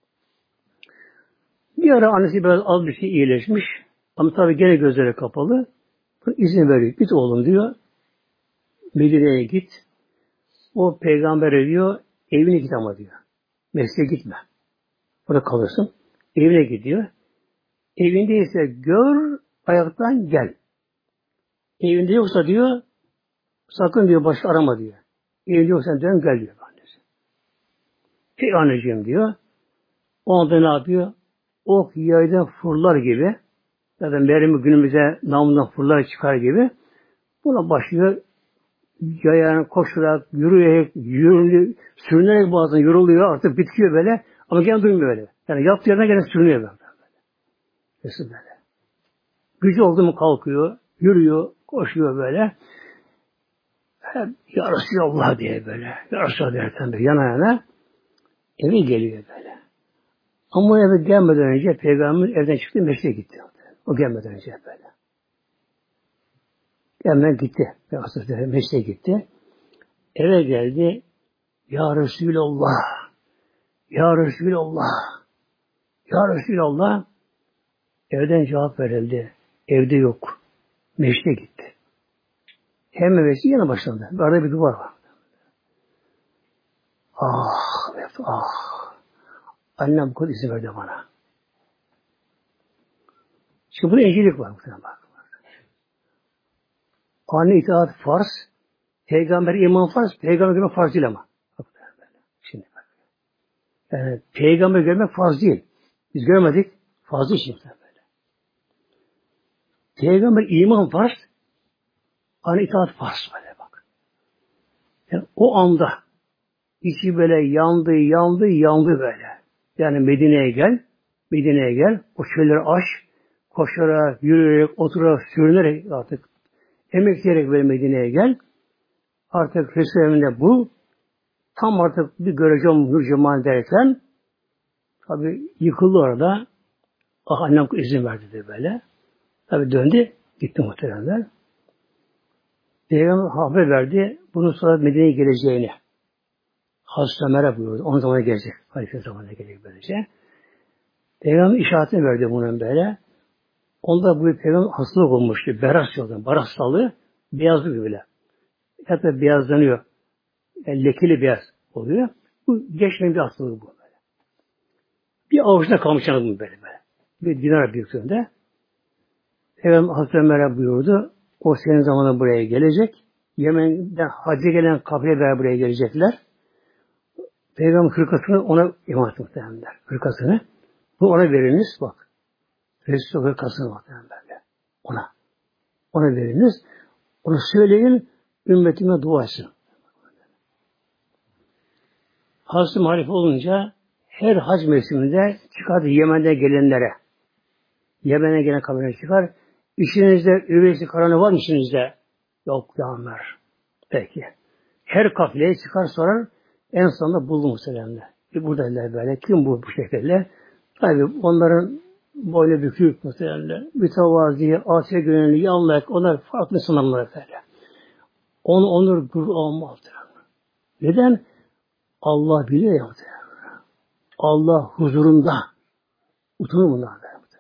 Bir ara annesi biraz az bir şey iyileşmiş. Ama tabii gene gözleri kapalı. İzin veriyor. Git oğlum diyor. Medine'ye git. O peygambere diyor, evine git ama diyor. Mesleğe gitme. Burada kalırsın. Evine gidiyor. Evindeyse gör, ayaktan gel. Evinde yoksa diyor, sakın diyor başı arama diyor. Evinde yoksa dön gel diyor annesi. Peki anneciğim diyor. O anda ne yapıyor? Ok yaydan fırlar gibi, zaten mermi günümüze namından fırlar çıkar gibi, buna başlıyor yayan, koşarak, yürüyerek, sürünerek bazen yoruluyor, artık bitiyor böyle, ama gene duymuyor böyle. Yani yaptığı yerine gene sürünüyor böyle. Nasıl böyle? Gücü oldu mu kalkıyor, yürüyor, koşuyor böyle. Hep Ya Resulallah diye böyle. Ya Resulallah derken de yana yana eve geliyor böyle. Ama eve gelmeden önce Peygamber evden çıktı, mescide gitti. O gelmeden önce böyle. Hemen gitti. Peygamber mescide gitti. Eve geldi. Ya Resulallah. Ya Resulallah. Ya Resulallah. Evden cevap verildi. Evde yok. Mescide gitti. Hem mescid yana başlandı. Arada bir duvar var. Ah, ah. Annem kod izin verdi bana. Şimdi burada encilik var. Bak. Anne itaat farz. Peygamber iman farz. Peygamber görmek farz değil ama. Şimdi bak. Yani peygamber görmek farz değil. Biz görmedik. Farz değil şimdi böyle. Peygamber iman farz. Anne itaat farz böyle bak. Yani o anda içi böyle yandı böyle. Yani Medine'ye gel. O çölleri aş. Koşarak, yürüyerek, oturarak, sürünerek artık emekleyerek böyle Medine'ye gel. Artık Resulü'nde bul. Tam artık bir göreceğim nur cemal derken tabi yıkıldı orada. Ah annem izin verdi de böyle. Tabi döndü. Gitti muhteremler. Peygamber haber verdi. Bunun sonra Medine'ye geleceğini. Hazreti Ömer'e buyurdu. Onun zamanı gelecek. Halife zamanına gelecek böylece. Peygamber işaretini verdi bunun böyle. Onda bu peygamber hastalık olmuştu. Beras yoldan. Bar hastalığı beyazlı gibi böyle. Hatta beyazlanıyor. Yani lekeli beyaz oluyor. Bu geçmeyen bir hastalık bu böyle. Bir avuçta kalmış canı bu böyle. Bir dinar büyüklüğünde. Peygamber Hazreti Ömer'e buyurdu. O senin zamanında buraya gelecek. Yemen'den hacca gelen kabileler buraya gelecekler. Peygamber hırkasını ona emanet muhtemelenler. Hırkasını. Bu ona veriniz bak. Resul hırkasını muhtemelen böyle. Ona veriniz. Onu söyleyin. Ümmetime dua etsin. Hazreti Halife olunca her hac mevsiminde çıkardı Yemen'den gelenlere. Yemen'e gelen kabileler çıkar. İçinizde üveysi karanı var mı içinizde? Yok ya Ömer. Peki. Her kafileye çıkar sorar. En sonunda buldu muhtemelen. Buradalar böyle. Kim bu şekilde? Tabii onların boynu bükük muhtemelen. Mütevazi, asiye gönüllü, yalnız onlar farklı sınavlar böyle. Onu onur gurur olmaz. Neden? Allah biliyor ya. Allah huzurunda. Utanır bunlar.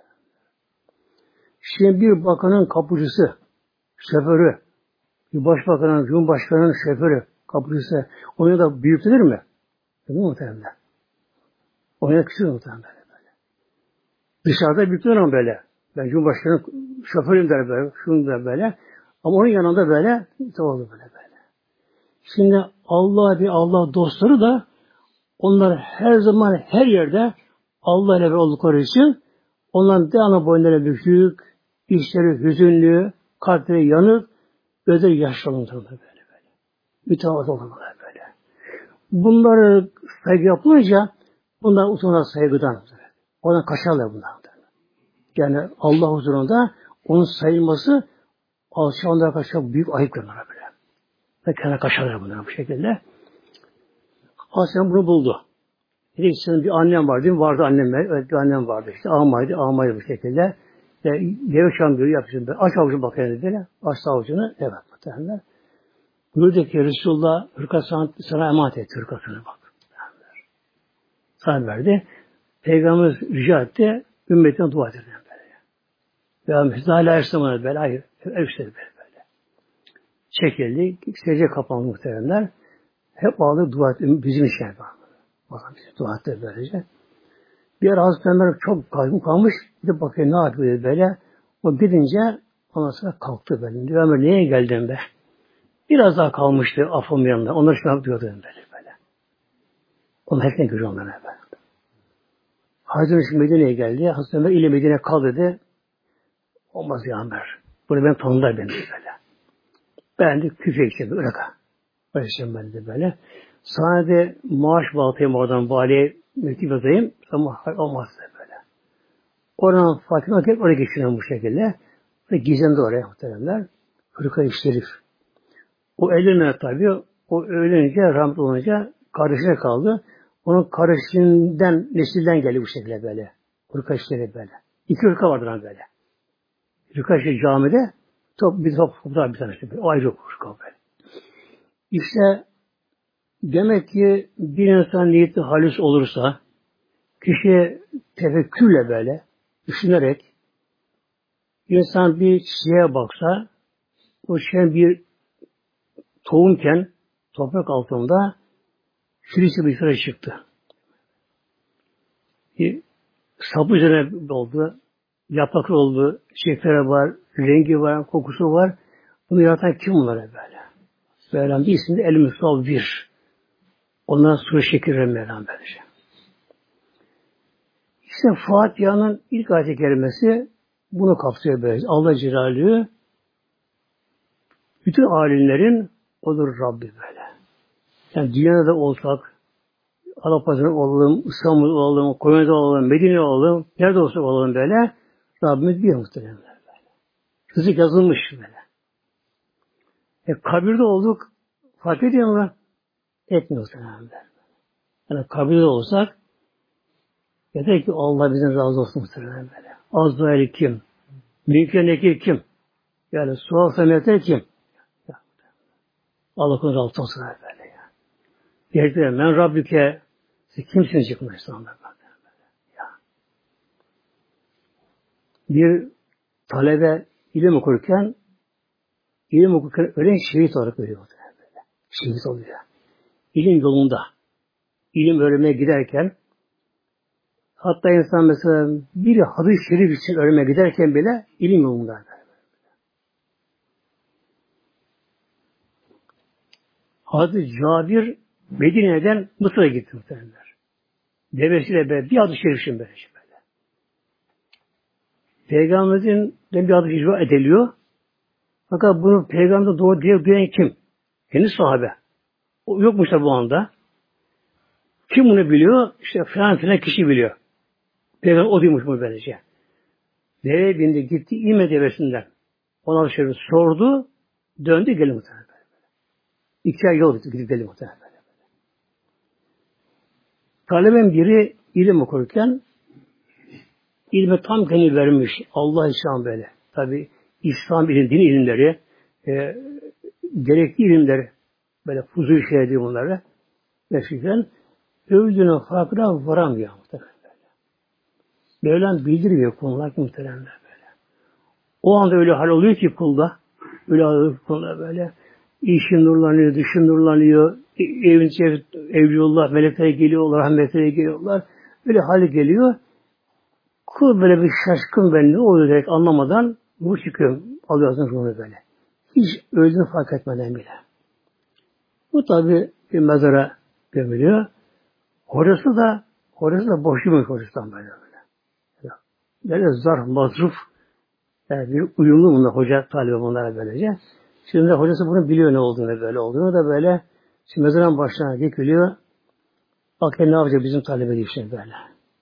Şimdi bir bakanın kapıcısı, şoförü, bir başbakanın, cumhurbaşkanının şoförü, kapıcısı, ona da büyütülür mü? Değil mi muhtemelen? Ona da küçülür muhtemelen böyle. Dışarıda büyütülür ama böyle. Ben cumhurbaşkanının şoförüyüm der böyle, şunu der böyle. Ama onun yanında böyle, oldu böyle. Şimdi Allah dostları da onlar her zaman her yerde Allah ile oldukları için onların devamlı boyunları bükük, işleri hüzünlü, kalpleri yanık, gözleri yaşlı olurlar böyle. Mütevazı olurlar böyle. Bunları saygı yapılınca bunlar utanırlar saygıdan. Oradan kaçarlar bunlar. Yani Allah huzurunda onun sayılması alçalanlara karşı çok büyük ayıp görünür böyle. Ve kendine kaçarlar bunlar bu şekilde. Hasan bunu buldu. Dedi ki senin bir annem var değil mi? Vardı annem. Evet bir annem vardı işte. Ağmaydı bu şekilde. Deve şam görüyor yapmışım. Aç avucunu bakayım dedi. Aç avucunu. Evet muhtemelen. Buyurdu ki Resulullah hırkasını sana emanet etti hırkasını bak. Sana verdi. Peygamber rica etti. Ümmetine dua etti. Peygamber hala ersemadı böyle. Hayır. Eriştedi böyle. Çekildi. Secde kapandı muhteremler. Hep ağladı, dua etti. Bizim işe yapar. Bakalım bize dua etti böylece. Bir ara Hazreti Ömer çok kaygı kalmış. Bir de bakıyor ne yapıyor böyle. O gidince ondan sonra kalktı böyle. Diyor Ömer neye geldin be? Biraz daha kalmıştı affım yanında. Onlar şuna yapıyordu böyle. Onu hepsine görüyor onlara böyle. Hazreti Ömer Medine'ye geldi. Hazreti Ömer ile Medine kal dedi. Olmaz ya Ömer. Bunu ben tanımlar beni böyle. Ben de küfe içeceğim. Öyle ben de böyle. Sana de maaş bağlatayım oradan valiye mektup yazayım. Ama olmaz da böyle. Oradan Fatıma hep oraya geçiyorum bu şekilde. Ve gizemde oraya muhteremler. Hırka-i Şerif. O eline tabii o öğlenince rahmet olunca kardeşine kaldı. Onun kardeşinden nesilden geldi bu şekilde böyle. Hırka-i Şerif böyle. İki hırka vardır böyle. Hırka-i Şerif camide bir tanesi. O ayrı hırka böyle. İşte demek ki bir insan niyeti halis olursa, kişi tefekkürle böyle, düşünerek, insan bir şeye baksa, o şey bir tohumken, toprak altında, sürüsü bir süre çıktı. Bir sapı üzerine oldu, yapraklı oldu, şekeri var, rengi var, kokusu var. Bunu yaratan kim bunlara böyle? Mevlam bir isimde El-Müsal bir. Ondan sonra şekeri Mevlam böylece. İşte Fatiha'nın ilk ayet-i kerimesi bunu kapsıyor böylece. Allah Celaluhu bütün alimlerin odur Rabbi böyle. Yani dünyada da olsak, Alapazarı'nda olalım, İstanbul'da olalım, Konya'da olalım, Medine'de olalım, nerede olsak olalım böyle, Rabbimiz bir muhtemelen böyle. Rızık yazılmış böyle. Kabirde olduk, fark ediyor mu? Etmiyor muhtemelen böyle. Yani kabirde olsak, yeter ki Allah bizden razı olsun muhtemelen böyle. Azrail kim? Münker Nekir kim? Yani sual semeter kim? Allah konuda razı olsun böyle ya. Gerçekten ben Rabbike siz kimsiniz çıkmış sanırım. Bir talebe ilim okurken ölen şehit olarak ölüyor. Böyle. Şehit oluyor. İlim yolunda. İlim öğrenmeye giderken hatta insan mesela bir hadis-i şerif için öğrenmeye giderken bile ilim yolunda. Hazreti Cabir Medine'den Mısır'a gitti muhtemelenler. Devesiyle bir hadis-i şerif için böyle. Peygamberimizin bir adı icra ediliyor. Fakat bunu peygamber doğru diye duyan kim? Kendi sahabe. O yokmuş da bu anda. Kim bunu biliyor? İşte falan kişi biliyor. Peygamber o duymuş bunu böylece. Deveye bindi gitti İme devesinden. Ona şöyle sordu. Döndü gelin muhtemelen. 2 ay yol gidip gelin muhtemelen. Taleben biri ilim okurken İlme tam gönül vermiş. Allah için böyle. Tabi İslam ilim, din ilimleri, gerekli ilimler, böyle fuzul şey ediyor bunları. Gerçekten övdüğünün farkına varamıyor. Mevlam bildirmiyor konular ki muhtemelen böyle. O anda öyle hal oluyor ki kulda, öyle hal oluyor ki kulda böyle. İşin nurlanıyor, dışın nurlanıyor, evliyorlar, melekler geliyorlar, rahmetler geliyorlar. Öyle hali geliyor. Kul böyle bir şaşkın ben ne oluyor direkt anlamadan bu çıkıyor. Alıyorsun ruhunu böyle. Hiç öldüğünü fark etmeden bile. Bu tabi bir mezara gömülüyor. Hocası da boşluğu hocasından böyle. Böyle zarf, mazruf yani bir uyumlu bunlar hoca talibi bunlara böylece. Şimdi hocası bunu biliyor ne olduğunu böyle olduğunu da böyle şimdi mezarın başına dikiliyor. Bakın ne yapacak bizim talebe diye işte böyle.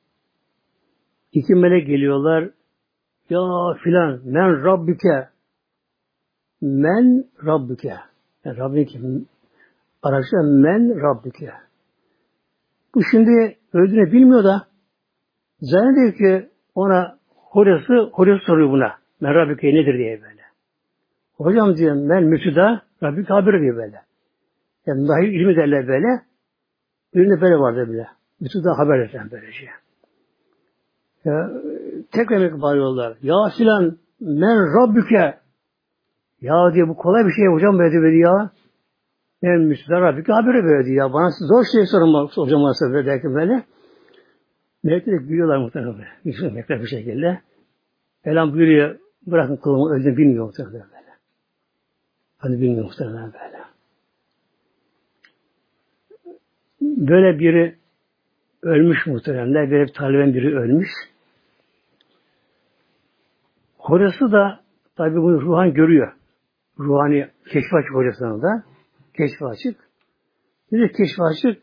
2 melek geliyorlar. Ya filan men Rabbike. Men Rabbike. Yani Rabbike. Araçta men Rabbike. Bu şimdi öldüğünü bilmiyor da zannediyor ki ona hocası soruyor buna. Men Rabbike nedir diye böyle. Hocam diyor men mütüda Rabbike haber diyor böyle. Yani dahi ilmi derler böyle. Birinde böyle vardı bile. Mütüda haber eden böylece. Ya, tekrar bağırıyorlar. Ya filan men Rabbüke. Ya diye bu kolay bir şey hocam böyle ya. Ben Müslüman Rabbike haberi verdi ya. Bana zor şey sormak hocam varsa böyle derken böyle. Melekler de gülüyorlar muhtemelen böyle. Melekler bir şekilde. Elham buyuruyor, bırakın kılımı öldüğünü bilmiyor muhtemelen böyle. Hani bilmiyor muhtemelen böyle. Böyle biri ölmüş muhtemelen. Böyle bir taleben biri ölmüş. Hocası da tabi bunu ruhan görüyor. Ruhani keşfi açık hocasına da. Keşfi açık. Bir de keşfi açık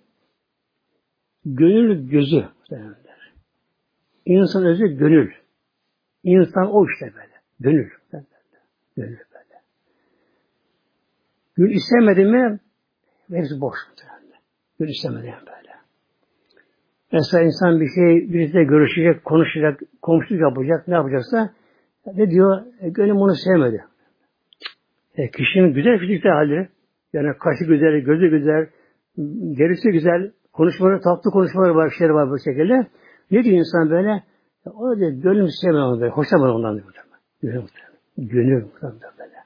gönül gözü derler. İnsan özü gönül. İnsan o işte böyle. Gönül. Gönül böyle. Gönül istemedi mi hepsi boş. Gönül istemedi böyle. Mesela insan bir şey birisiyle görüşecek, konuşacak, komşuluk yapacak, ne yapacaksa ne diyor? Gönlüm onu sevmedi. Kişinin güzel fiziksel halleri, yani kaşı güzel, gözü güzel, derisi güzel, konuşmaları, tatlı konuşmaları var, şeyler var bu şekilde. Ne diyor insan böyle? O da diyor, gönlüm sevmem böyle, hoşlanmam ondan diyor. Gönül böyle.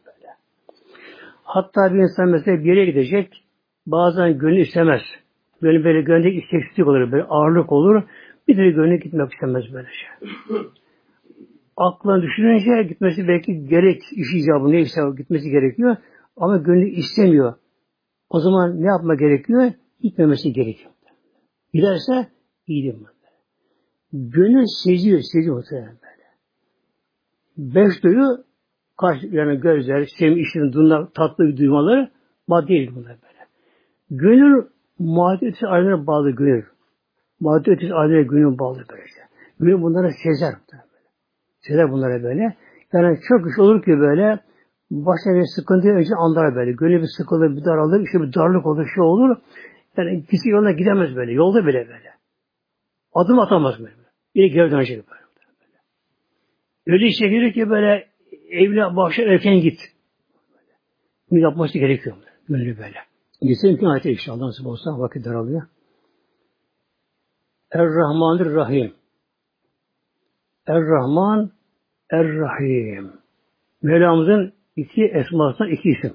Hatta bir insan mesela bir yere gidecek, bazen gönlü istemez. Böyle gönlü isteksizlik olur, böyle ağırlık olur. Bir de gönlü gitmek istemez böyle şey. Aklına düşününce gitmesi belki gerek, iş icabı neyse gitmesi gerekiyor. Ama gönlü istemiyor. O zaman ne yapma gerekiyor? Gitmemesi gerekiyor. Giderse iyi değil mi? Gönül seziyor muhtemelen böyle. Beş duyu, yani gözler, sevim, işin, dunlar, tatlı duymaları madde değil bunlar böyle. Gönül madde ötesi alemine bağlı gönül. Madde ötesi alemine gönül bağlı böylece. Gönül bunları sezer. Sezer bunlara böyle. Yani çok iş olur ki böyle başta bir sıkıntı önce anlar böyle. Gönül bir sıkılır, bir daralır, işte bir darlık olur, şey olur. Yani kişi yoluna gidemez böyle. Yolda bile böyle. Adım atamaz böyle. Biri geri dönecek böyle. Öyle işe gelir ki böyle evle bahşer erken git. Bunu yapması gerekiyor. Gönlü böyle. Gitsin imkan ayeti inşallah nasip olsa vakit daralıyor. Er-Rahmanir-Rahim. Er-Rahman, Er-Rahim. Mevlamızın iki esmasından iki isim.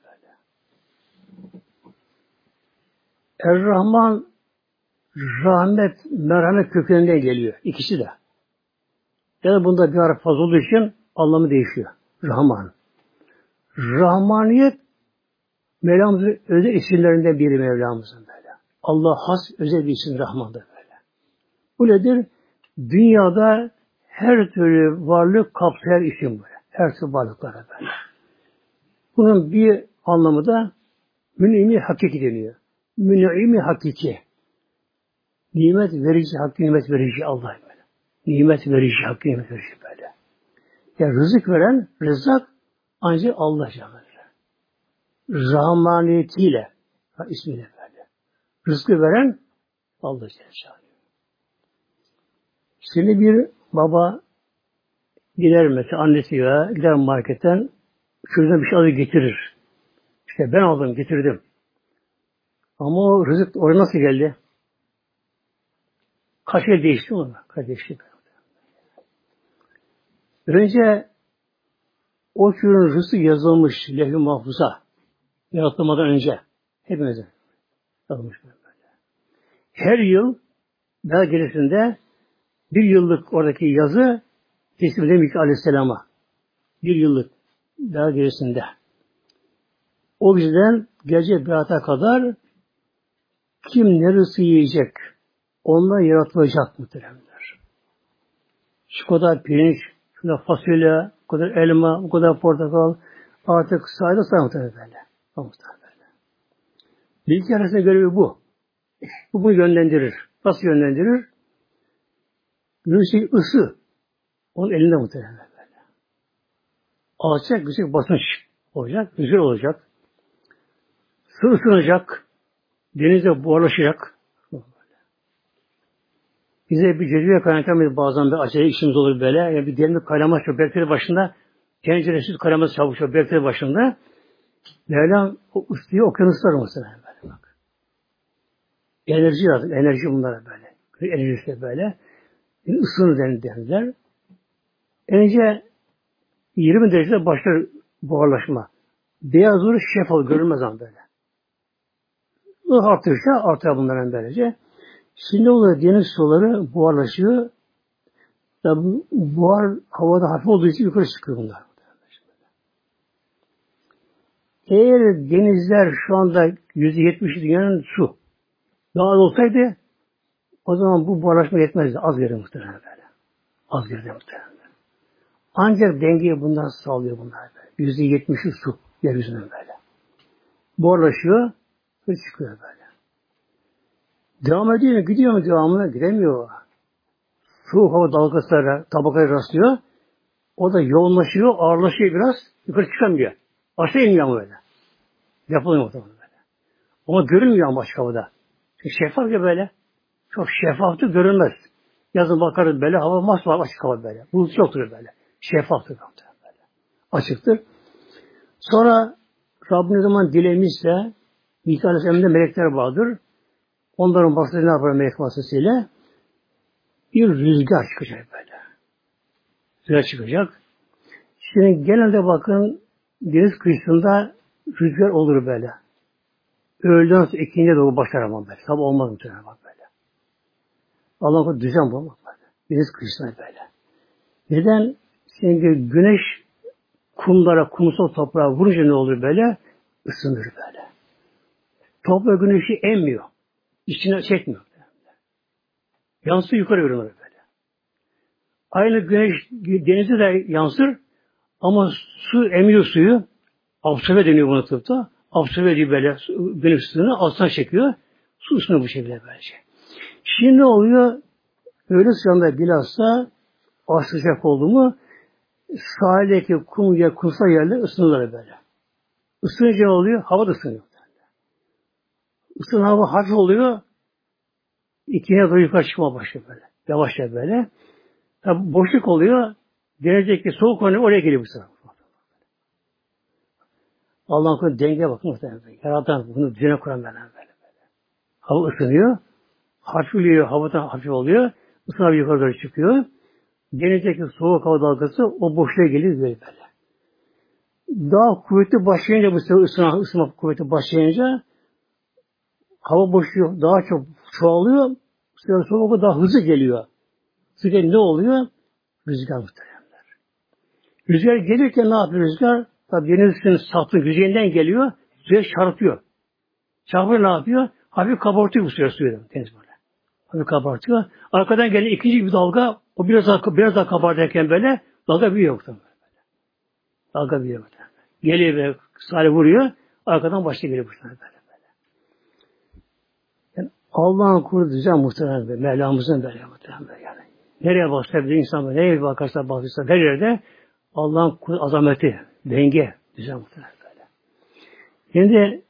Er-Rahman, rahmet, merhamet kökeninden geliyor. İkisi de. Yani bunda bir harf fazla olduğu için anlamı değişiyor. Rahman. Rahmaniyet Mevlamızın özel isimlerinden biri Mevlamızın böyle. Allah has özel bir isim Rahman'dır böyle. Bu nedir? Dünyada her türlü varlık kapsayan isim böyle. Her türlü varlıklara böyle. Bunun bir anlamı da mün'imi hakiki deniyor. Mün'imi hakiki. Nimet verici, hakkı nimet verici Allah böyle. Nimet verici, hakkı nimet verici böyle. Yani rızık veren, rızak ancak Allah canlıdır. Rahmaniyetiyle, ismiyle böyle. Rızkı veren Allah canlıdır. Şimdi bir baba gider mesela annesi ya gider marketten şuradan bir şey alır getirir. İşte ben aldım getirdim. Ama o rızık oraya nasıl geldi? Kaç kere değişti mi? Kaç değişti. Önce o türün rızkı yazılmış levh-i mahfuza yaratılmadan önce hepimize yazılmış böyle. Her yıl daha gerisinde bir yıllık oradaki yazı teslim edilmiş Aleyhisselam'a. Bir yıllık daha gerisinde. O yüzden gece birata kadar kim ne rızkı yiyecek onunla yaratılacak muhteremler. Şu kadar pirinç, şu kadar fasulye, bu kadar elma, bu kadar portakal artık sayıda saymadı böyle. Bilgi arasında görevi bu. Bu bunu yönlendirir. Nasıl yönlendirir? Güneşin ısı onun elinde muhtemelen böyle. Alçak yüksek basınç olacak, güzel olacak. Su ısınacak, denize buharlaşacak. Bize bir cezve kaynatamıyoruz bazen bir acele işimiz olur böyle. Yani bir demlik kaynamaz çok bekleri başında. Tenceresiz kaynaması çabuk bekleri başında. Mevlam o ısıyı okyanuslar mesela böyle bak. Enerji lazım. Enerji bunlara böyle. Enerjisi böyle. Yani ısını denirler. Önce 20 derecede başlar buharlaşma. Beyaz olur şeffaf görünmez ama böyle. Arttıkça artar bunların böylece. Şimdi oluyor deniz suları buharlaşıyor. Tabi buhar havada hafif olduğu için yukarı çıkıyor bunlar. Eğer denizler şu anda %70 dünyanın su. Daha az olsaydı o zaman bu buharlaşma yetmezdi. Az gelir muhtemelen böyle. Az gelir muhtemelen. Ancak dengeyi bundan sağlıyor bunlar böyle. %70'i su yeryüzünün böyle. Buharlaşıyor ve çıkıyor böyle. Devam ediyor mu? Gidiyor mu devamına? Gidemiyor. Soğuk hava dalgasıyla tabakaya rastlıyor. O da yoğunlaşıyor, ağırlaşıyor biraz. Yukarı çıkamıyor. Aşağı inmiyor ama böyle. Yapılıyor muhtemelen böyle. Ama görünmüyor ama açık havada. Çünkü şeffaf ya böyle. Çok şeffaftır, görünmez. Yazın bakarız böyle, hava masmavi açık hava böyle. Bulut yoktur böyle. Şeffaftır böyle. Açıktır. Sonra Rabbim ne zaman dilemişse Mikail Aleyhisselam'da melekler vardır. Onların vasıtasıyla ne yapar melek vasıtasıyla? Bir rüzgar çıkacak böyle. Rüzgar çıkacak. Şimdi genelde bakın deniz kıyısında rüzgar olur böyle. Öğleden sonra ikinci doğru başlar ama böyle. Sabah olmaz muhtemelen bak böyle. Allah'ın düzen bu bak böyle. Deniz kıyısında böyle. Neden? Çünkü güneş kumlara, kumsal toprağa vurunca ne olur böyle? Isınır böyle. Toprak güneşi emmiyor. İçine çekmiyor. Yansır yukarı yürünür böyle. Aynı güneş denize de yansır ama su emiyor suyu. Absorbe deniyor buna tıpta. Absorbe ediyor böyle güneş ısısını altına çekiyor. Su ısınıyor bu şekilde böylece. Şimdi ne oluyor? Öğle sıcağında bilhassa az sıcak oldu mu sahildeki kum ya kumsal yerler ısınırlar böyle. Isınınca ne oluyor? Hava da ısınıyor. Isınan hava hafif oluyor. İkiye doğru yukarı çıkmaya başlıyor böyle. Yavaşça böyle. Tabi boşluk oluyor. Denizdeki soğuk oraya geliyor bu sefer. Allah'ın koyduğu dengeye bakın muhtemelen. Yaratan bunu düzene kuran böyle. Hava ısınıyor. Hafifliyor, havadan hafif oluyor. Isınan yukarı doğru çıkıyor. Denizdeki soğuk hava dalgası o boşluğa geliyor böyle. Daha kuvvetli başlayınca bu sefer ısınma kuvveti başlayınca hava boşluğu daha çok çoğalıyor. Bu sefer soğuk daha hızlı geliyor. Rüzgar ne oluyor? Rüzgar muhtemelenler. Rüzgar gelirken ne yapıyor rüzgar? Tabi denizin saflığı yüzeyinden geliyor. Suya çarpıyor. Çarpıyor ne yapıyor? Hafif kabartıyor bu suyu deniz böyle. Hafif kabartıyor. Arkadan gelen ikinci bir dalga o biraz daha kabartırken böyle dalga büyüyor muhtemelen. Dalga büyüyor muhtemelen. Geliyor ve sahile vuruyor. Arkadan başka geliyor muhtemelen böyle. Yani Allah'ın kurduğu düzen muhtemelen böyle. Mevlamızın böyle muhtemelen yani. Nereye baksa bir insan böyle, nereye bakarsa bakırsa her yerde Allah'ın azameti, denge, düzen muhtemelen böyle. Şimdi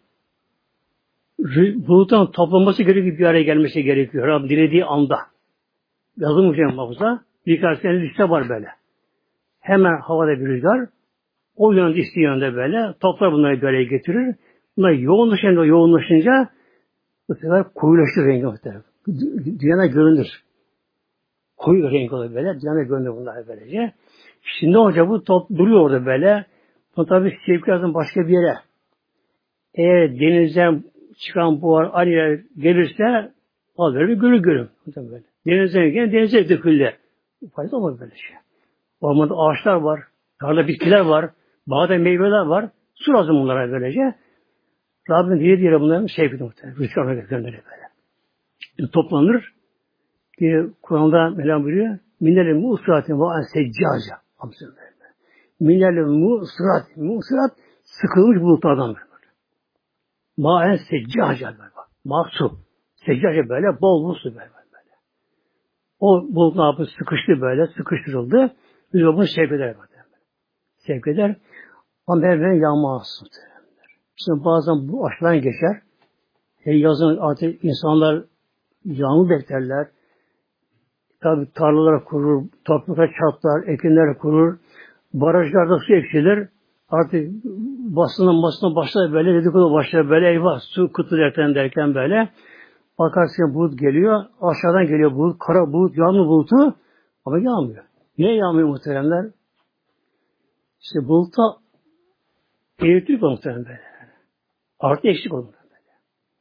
bulutun toplanması gerekiyor, bir araya gelmesi gerekiyor. Rabbim dilediği anda. Yazılmış hafıza. Birkaç tane liste var böyle. Hemen havada bir rüzgar. O yönde istiği yönde böyle. Toplar bunları bir araya getirir. Bunlar yoğunlaşınca bu sefer koyulaşır rengi muhtemelen. Dünyada görünür. Koyu renk oluyor böyle. Dünyada görünür bunlar böylece. Şimdi hoca bu top duruyor orada böyle. Bu tabi sevk lazım başka bir yere. Eğer denizden çıkan buhar aynı yere gelirse al böyle bir görür. Böyle. Denizden gelen denize döküldü. Fayda olmaz böyle şey. Ormanda ağaçlar var. Tarla bitkiler var. Bağda meyveler var. Su lazım bunlara böylece. Rabbim dilediği yere bunların sevk ediyor muhtemelen. Rüzgarına gönderiyor böyle. Toplanır. Kur'an'da Mevlam buyuruyor. Minnelim mu'siratin ve an seccaca. Minnelim mu'sirat sıkılmış bulutlardan böyle. Ma'en seccaca böyle. Mahsu. Seccaca böyle bol su böyle. O bulut ne yapıyor? Sıkıştı böyle. Sıkıştırıldı. Biz bunu sevk eder. Sevk eder. Ama her yağmaz. Şimdi bazen bu aşıdan geçer. Yazın artık insanlar yağmur beklerler. Tabi tarlalara kurur, topraklara çatlar, ekinler kurur. Barajlarda su eksilir. Artık basına başlar böyle, dedikodu başlar böyle, eyvah su kıtı derken böyle. Bakarsın bulut geliyor, aşağıdan geliyor bulut, kara bulut, yağmur bulutu ama yağmıyor. Niye yağmıyor muhteremler? İşte bulutta elektrik var muhterem böyle. Artı eksik olur böyle.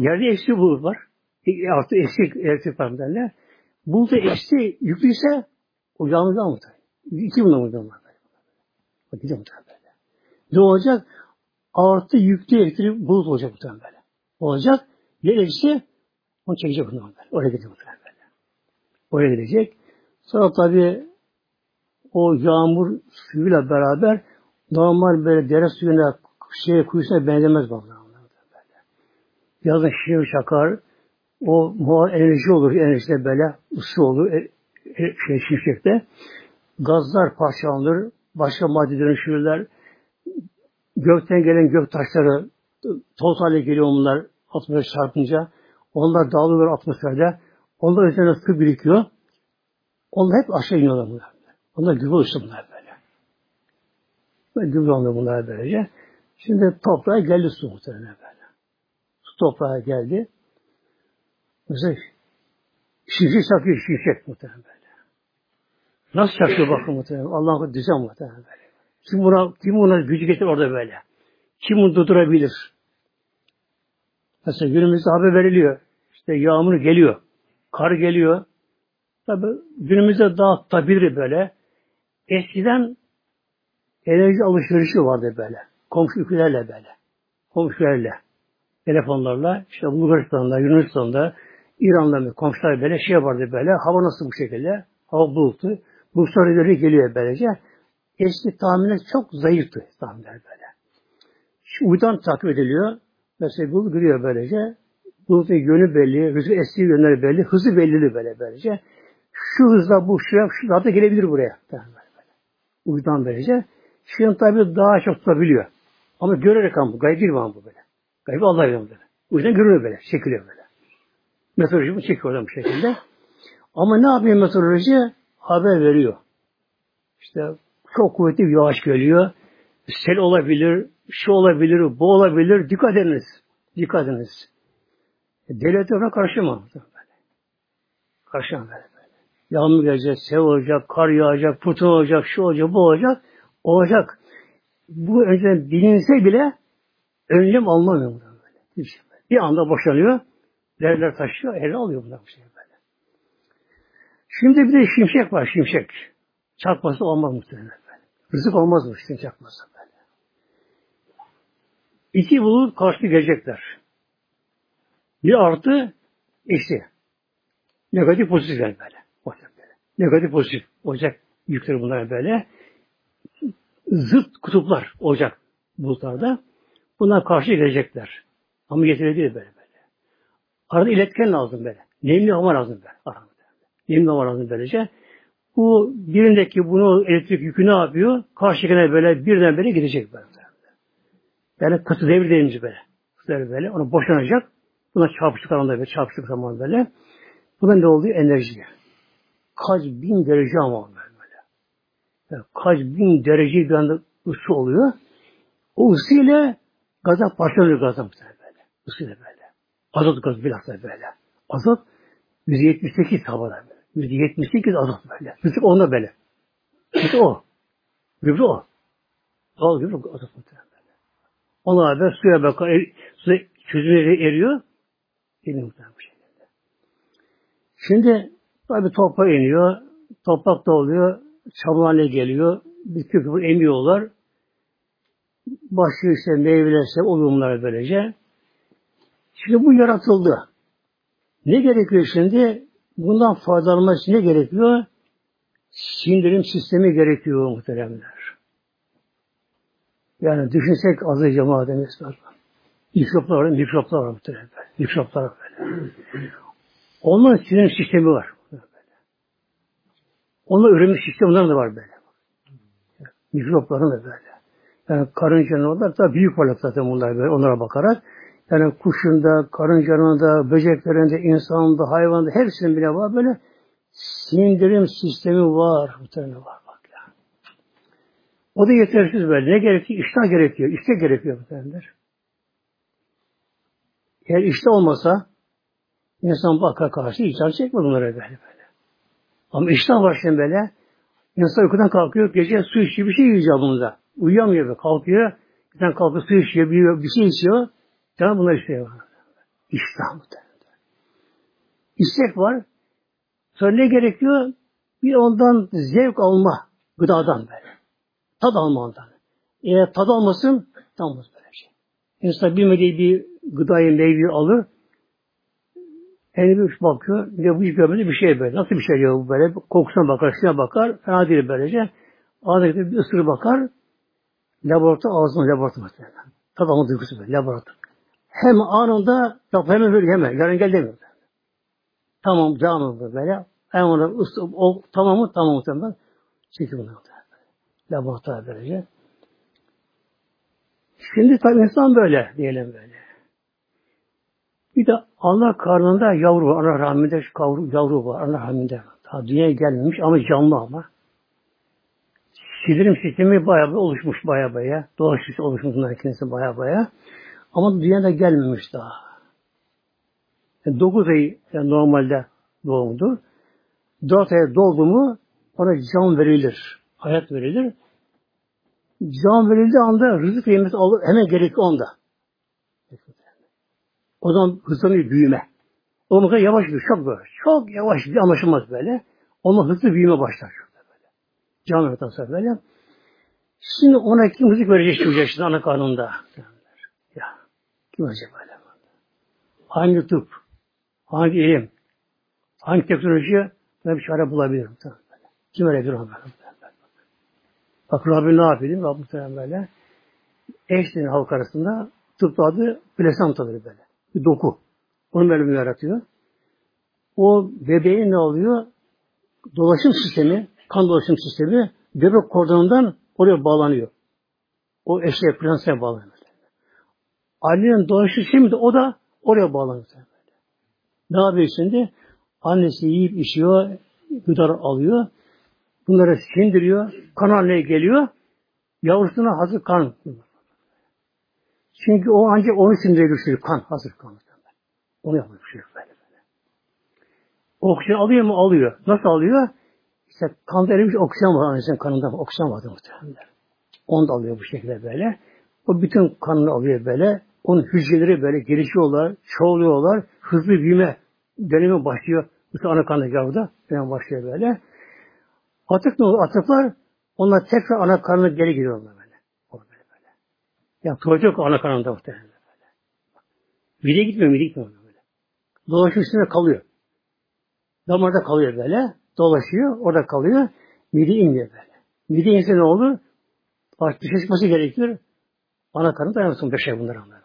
Yerde eksi bulut var. Artı eksi elektrik var derler. Bulut'ta eksi yüklüyse o yalnız muhtemelen. İki bundan muhtemelen. Bak gidiyor muhtemelen böyle. Ne olacak? Artı yüklü elektrik bulut olacak muhtemelen böyle. Olacak. Yer eksi onu çekecek muhtemelen. Oraya gidecek muhtemelen böyle. Oraya gidecek. Sonra tabii o yağmur suyuyla beraber normal böyle dere suyuna kuyusuna benzemez bazen. Yazın şiir çakar, o enerji olur, enerjide böyle ısı olur, şimşekte. Gazlar parçalanır, başka madde dönüşürler. Gökten gelen gök taşları toz hale geliyor onlar atmosfere çarpınca. Onlar dağılıyorlar atmosferde. Onlar üzerine su birikiyor. Onlar hep aşağı iniyorlar bunlar. Onlar gübre uçtu bunlar böyle. Böyle gübre oldu bunlar böylece. Şimdi toprağa geldi su muhtemelen böyle. Su toprağa geldi. Mesela şimşek çakıyor, şimşek muhtemelen böyle. Nasıl çakıyor bakın muhtemelen. Allah'ın düzen muhtemelen böyle. Kim buna gücü getirir orada böyle. Kim bunu durdurabilir? Mesela günümüzde haber veriliyor. İşte yağmur geliyor. Kar geliyor. Tabi günümüzde daha tabii böyle. Eskiden enerji alışverişi vardı böyle. Komşu ülkelerle böyle. Komşularla. Telefonlarla. İşte Bulgaristan'da, Yunanistan'da, İran'da komşular böyle şey vardı böyle. Hava nasıl bu şekilde? Hava bulutlu. Bulutlar ileri geliyor böylece. Eski tahminler çok zayıftı tahminler böyle. Uydan takip ediliyor. Mesela bulut giriyor böylece. Bulutun yönü belli, rüzgar estiği yönleri belli, hızı belli böylece. Şu hızla bu şu rahatla gelebilir buraya. Uydan böylece. Şirin tabi daha çok tutabiliyor. Ama görerek ama bu. Gayb değil bu böyle. Gaybi Allah bilir böyle. O yüzden görünüyor böyle. Çekiliyor böyle. Meteoroloji bu çekiyor bu şekilde. Ama ne yapıyor meteoroloji? Haber veriyor. İşte çok kuvvetli bir yağış geliyor. Sel olabilir, şu olabilir, bu olabilir. Dikkat ediniz. Dikkat ediniz. Devlet ona karışamaz. Karışamaz böyle. Yağmur gelecek, sel olacak, kar yağacak, fırtına olacak, şu olacak, bu olacak. Olacak. Bu önceden bilinse bile önlem alınamıyor. Böyle. Bir anda boşanıyor. Devler taşıyor, ele alıyor bunlar bu şey böyle. Şimdi bir de şimşek var, şimşek. Çakması olmaz muhtemelen böyle. Rızık olmaz mı şimşek çakması böyle. İki bulut karşı gelecekler. Bir artı, eksi. Negatif pozitif yani böyle. Olacak böyle. Negatif pozitif olacak yükleri bunlar böyle. Zıt kutuplar olacak bulutlarda. Bunlar karşı gelecekler. Ama yeterli değil böyle. Arada iletken lazım böyle. Nemli hava lazım böyle. Arada. Nemli hava lazım böylece. Bu birindeki bunu elektrik yükü ne yapıyor? Karşıkine böyle birden böyle gidecek böyle. Yani kısa devir deyince böyle. Kısa devir böyle. Ona boşanacak. Buna çarpıştık anda böyle. Çarpıştık zaman böyle. Bunun ne olduğu enerji. Kaç bin derece ama böyle. Yani kaç bin derece bir anda ısı oluyor. O ısıyla gaza parçalanıyor gaza böyle. Isıyla böyle. Azot gazı bilhassa böyle. Azot 178 havada böyle. 178 azot böyle. Rızık onda böyle. Rızık o. Gübre o. Doğal gübre azot böyle. Ona haber suya bakar. Su çözümleri eriyor. Eriyor muhtemelen bu şekilde. Şimdi tabi toprağa iniyor. Toprak da oluyor. Çamur haline geliyor. Bir köpük emiyorlar. Başlıyor işte meyvelerse olumlar böylece. Şimdi bu yaratıldı. Ne gerekiyor şimdi? Bundan faydalanmak için ne gerekiyor? Sindirim sistemi gerekiyor muhteremler. Yani düşünsek azı cemaatimiz var. Mikroplar var muhteremler. Mikroplar böyle. Onların sindirim sistemi var. Onların üreme sistemleri de var böyle. Mikropların da böyle. Yani karıncanın onlar da büyük varlık zaten bunlar böyle onlara bakarak. Yani kuşunda, karıncanın da, böceklerinde, insanında, hayvanda hepsinin bile var böyle sindirim sistemi var. Muhtemelen var bak ya. O da yetersiz böyle. Ne gerekiyor? İştah gerekiyor. İşte gerekiyor muhtemelen. Eğer işte olmasa insan bakar karşı içer çekmez bunlara böyle. Ama iştah var şimdi böyle. İnsan uykudan kalkıyor, gece su içiyor, bir şey yiyecek bunda. Uyuyamıyor böyle, kalkıyor. Bir kalkıyor, su içiyor, bir şey içiyor. Tamam bunlar işte var. İştah muhtemelen. İstek var. Sonra ne gerekiyor? Bir ondan zevk alma. Gıdadan böyle. Tad alma ondan. Eğer tad almasın, tam olmaz böyle şey. İnsan bilmediği bir gıdayı, meyveyi alır. Eline bir bakıyor. Ne bu hiç görmediği bir şey böyle. Nasıl bir şey diyor bu böyle? Kokusuna bakar, şuna bakar. Fena değil böylece. Ağzına bir ısırı bakar. Laboratuvar ağzına laboratuvar. Tad alma duygusu böyle. Laboratuvar. Hem anında hemen böyle hemen. Yarın gel demiyor. Tamam canım böyle. Hemen ona o tamamı tamam. Çekiyor bunu. Laboratuvar böylece. Şimdi tabi insan böyle diyelim böyle. Bir de Allah karnında yavru var. Ana rahminde yavru var. Ana rahminde. Daha dünyaya gelmemiş ama canlı ama. Sindirim sistemi bayağı oluşmuş bayağı. Dolaşmış oluşmuş bunların kendisi bayağı. Ama dünyada gelmemiş daha. 9 ay normalde doğumdur. 4 ay doldu mu ona can verilir. Hayat verilir. Can verildiği anda rızık yemesi alır. Hemen gerekli onda. O zaman hızlanıyor büyüme. O kadar yavaş bir çok böyle. Çok yavaş bir anlaşılmaz böyle. Ondan hızlı büyüme başlar. Böyle. Can vermesi böyle. Şimdi ona kim rızık verecek çocuğa şimdi ana karnında? Ya kim verecek böyle? Hangi tıp? Hangi ilim? Hangi teknoloji? Ben bir çare bulabilirim. Kim verebilir ona böyle? Bak Rabbim ne yapıyor? Rabbim muhtemelen böyle. Eşlerin halk arasında tıpta adı plasantaları böyle. Bir doku. Onu böyle bir yaratıyor. O bebeğin ne oluyor? Dolaşım sistemi, kan dolaşım sistemi bebek kordonundan oraya bağlanıyor. O eşeğe plansaya bağlanıyor. Annenin dolaşım sistemi de o da oraya bağlanıyor. Ne yapıyor şimdi? Annesi yiyip içiyor, gıda alıyor. Bunları sindiriyor. Kan haline geliyor. Yavrusuna hazır kan. Çünkü o ancak onu sindirebiliyor. Kan, hazır kan. Onu yapıyor böyle. Oksijen alıyor mu? Alıyor. Nasıl alıyor? İşte kanda erimiş oksijen var. Annesinin kanında oksijen var muhtemelen. Onu da alıyor bu şekilde böyle. O bütün kanını alıyor böyle. Onun hücreleri böyle gelişiyorlar, çoğalıyorlar. Hızlı büyüme dönemi başlıyor. Bütün ana karnındaki yavruda dönem başlıyor böyle. Atık ne olur? Atıklar onlar tekrar ana karnına geri gidiyorlar böyle. Böyle. Yani tuvalet yok ana karnında muhtemelen böyle. Mide gitmiyor böyle. Dolaşım üstüne kalıyor. Damarda kalıyor böyle. Dolaşıyor, orada kalıyor. Mide inmiyor böyle. Mide inse ne olur? Artık dışarı çıkması gerekiyor. Ana karnı dayanmasın beşer bunları anlar.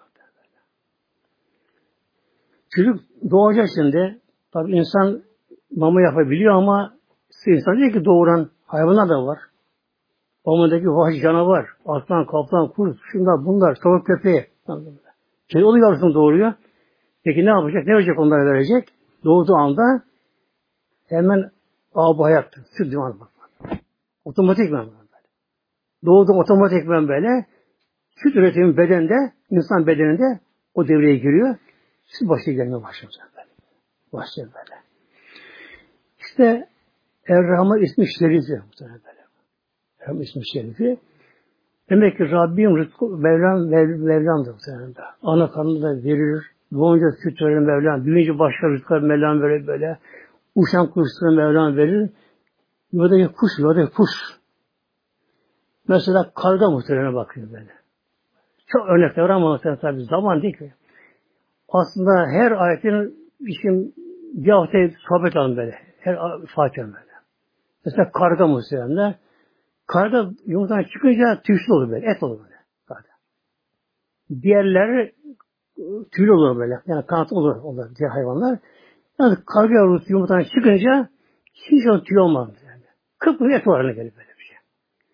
Çocuk doğacak şimdi. Tabi insan mama yapabiliyor ama insan değil ki doğuran hayvanlar da var. Mamadaki vahşi canavar, aslan, kaplan, kurt, şunlar, bunlar, tavuk köpeği. Kedi onu yavrusunu doğuruyor. Peki ne yapacak? Ne verecek onlara verecek? Doğduğu anda hemen ağabey hayat, süt divanı bak. Otomatikman böyle. Doğdu otomatikman böyle. Süt üretimi bedende, insan bedeninde o devreye giriyor. Süt başlıyor gelmeye başlıyor böyle. Başlıyor böyle. İşte Er-Rahman ismi şerifi. Er-Rahman ismi şerifi. Demek ki Rabbim rızkı Mevlam'dır. Ana karnında verir. Doğunca süt verir Mevlam. Büyüyünce başka rızkı Mevlam verir böyle. Uçan kuşları Mevlam verir. Yuvadaki kuş. Mesela karga muhtemelen bakıyor böyle. Çok örnekler var ama tabii zaman değil ki. Aslında her ayetin için bir hafta sohbet alın böyle. Her Fatiha'nın böyle. Mesela karga muhtemelen. Karga yumurtadan çıkınca tüysüz olur böyle. Et olur böyle. Karga. Diğerleri tüylü olur böyle. Yani kanat olur diğer hayvanlar. Yani karga yavrusu yumurtadan çıkınca hiç o tüy olmaz. Yani. Kıpkırmızı et var gelir böyle bir şey.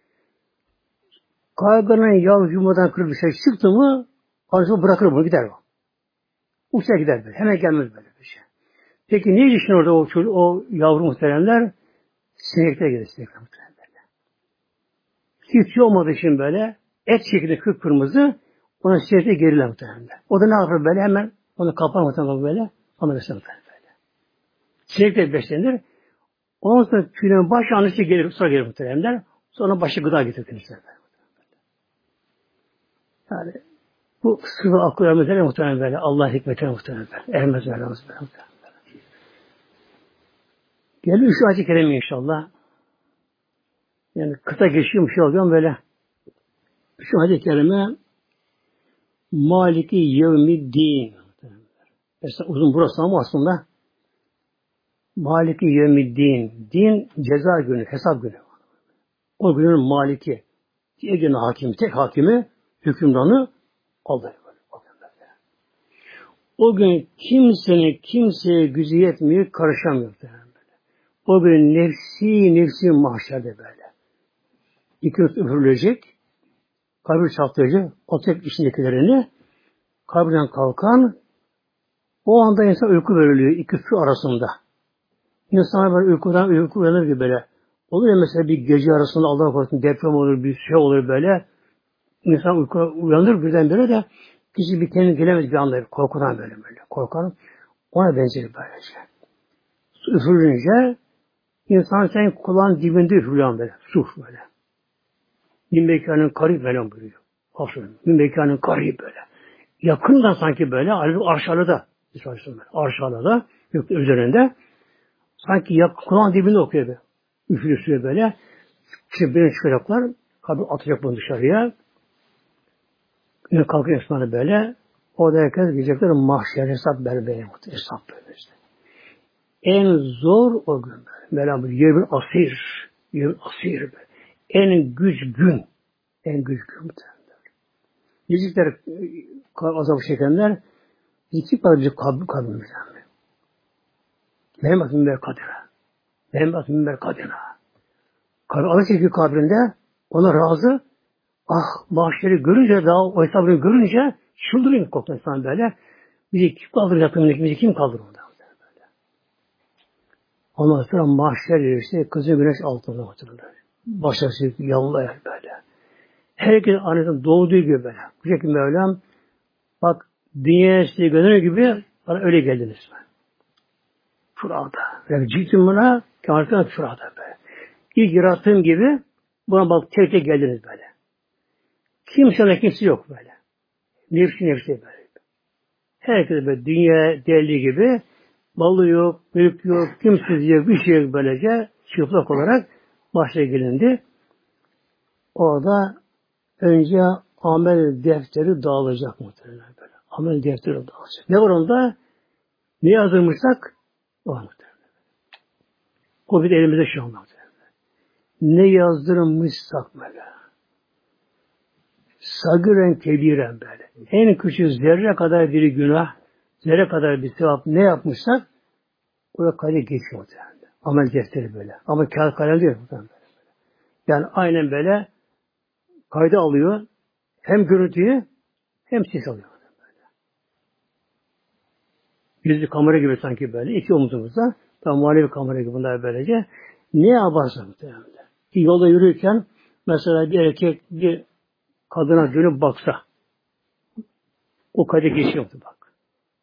Karganın yavrusu yumurtadan kırıp bir şey çıktı mı arasını bırakır bunu gider o. Uçar gider böyle. Hemen gelmez böyle bir şey. Peki ne için orada o yavru muhteremler? Sinekler gelir sinekler muhteremler. Hiç tüy olmadığı için böyle et şeklinde kıpkırmızı ona sinekler geriler muhteremler. O da ne yapar böyle hemen onu kapar muhteremler böyle. Onu beslenir böyle. Sinekler beslenir. Ondan sonra tüylerin baş annesi gelir, sonra gelir muhteremler. Sonra başı gıda getirir. Yani Bu sırrı akıl ermezler muhtemelen böyle. Allah hikmetine muhtemelen böyle. Ermez böyle. Geliyor şu ayet-i kerime inşallah. Yani kısa geçiyor bir şey oluyor böyle. Şu ayet-i kerime Maliki Yevmiddin. Mesela uzun burası ama aslında Maliki Yevmiddin. Din ceza günü, hesap günü. O günün maliki. Diye günün hakimi, tek hakimi, hükümranı Allah. O gün kimsenin kimseye gücü yetmiyor, karışamıyor. O gün nefsi mahşerde böyle. İki üfürülecek, kabir çatlayacak, o tek içindekilerini kabirden kalkan, o anda insan uyku veriliyor iki su arasında. İnsanlar böyle uyku uyanır gibi böyle. Olur ya mesela bir gece arasında Allah korusun deprem olur, bir şey olur böyle. İnsan uyku uyanır birdenbire de kişi bir kendine gelemez bir anda korkudan böyle. Korkar. Ona benzer böylece. Su üfürünce insan senin kulağın dibinde üfürüyor böyle. Su böyle. Min mekanın karib böyle buyuruyor. Min mekanın karib böyle. Yakından sanki böyle arşalıda. Arşalıda üzerinde sanki kulağın dibinde okuyor böyle. Üfürüyor böyle. İşte beni çıkacaklar. Kabir atacak bunu dışarıya. Yine kalkıyor insanlar böyle. Orada herkes gidecekler mahşer hesap böyle. Hesap böyle işte. En zor o gün böyle. Mevlam yemin asir. Yemin asir böyle. En güç gün. En güç gün. Diyecekler azabı çekenler iki parça kabir. Benim adım minber kadına. Benim adım minber kadına. Kabir alır çekiyor kabrinde. Ona razı. Ah mahşeri görünce daha o hesabını görünce çıldırıyor korktan insan böyle. Bizi kim kaldırır yatımındaki bizi kim kaldırır orada böyle. Ondan sonra mahşer işte kızı güneş altında otururlar. Başarısı yalınlar böyle. Herkes annesinin doğduğu gibi böyle. Bu şekilde Mevlam bak dünyaya size gönül gibi bana öyle geldiniz. Fırada. Yani ciddim buna kârkât fırada böyle. İlk yarattığım gibi buna bak tek tek geldiniz böyle. Kimse yok böyle. Nefsi böyle. Herkes böyle dünya deli gibi malı yok, mülk yok, kimsiz yok, bir şey yok böylece çıplak olarak başa gelindi. Orada önce amel defteri dağılacak muhtemelen böyle. Amel defteri dağılacak. Ne var onda? Ne yazdırmışsak o muhtemelen. O bir de elimizde şu anda muhtemelen. Ne yazdırmışsak böyle. Sagıren kebiren böyle. En küçük zerre kadar bir günah, zerre kadar bir sevap ne yapmışsak oraya kayda geçiyor. Yani. Amel defteri böyle. Ama kağıt kalem değil. Böyle. Yani aynen böyle kayda alıyor. Hem görüntüyü hem ses alıyor. Böyle. Yüzlü kamera gibi sanki böyle. İki omuzumuzda. Tam manevi kamera gibi bunlar böylece. Ne yaparsa muhtemelen. Yolda yürürken mesela bir erkek bir kadına dönüp baksa o kayda geçiyordu bak.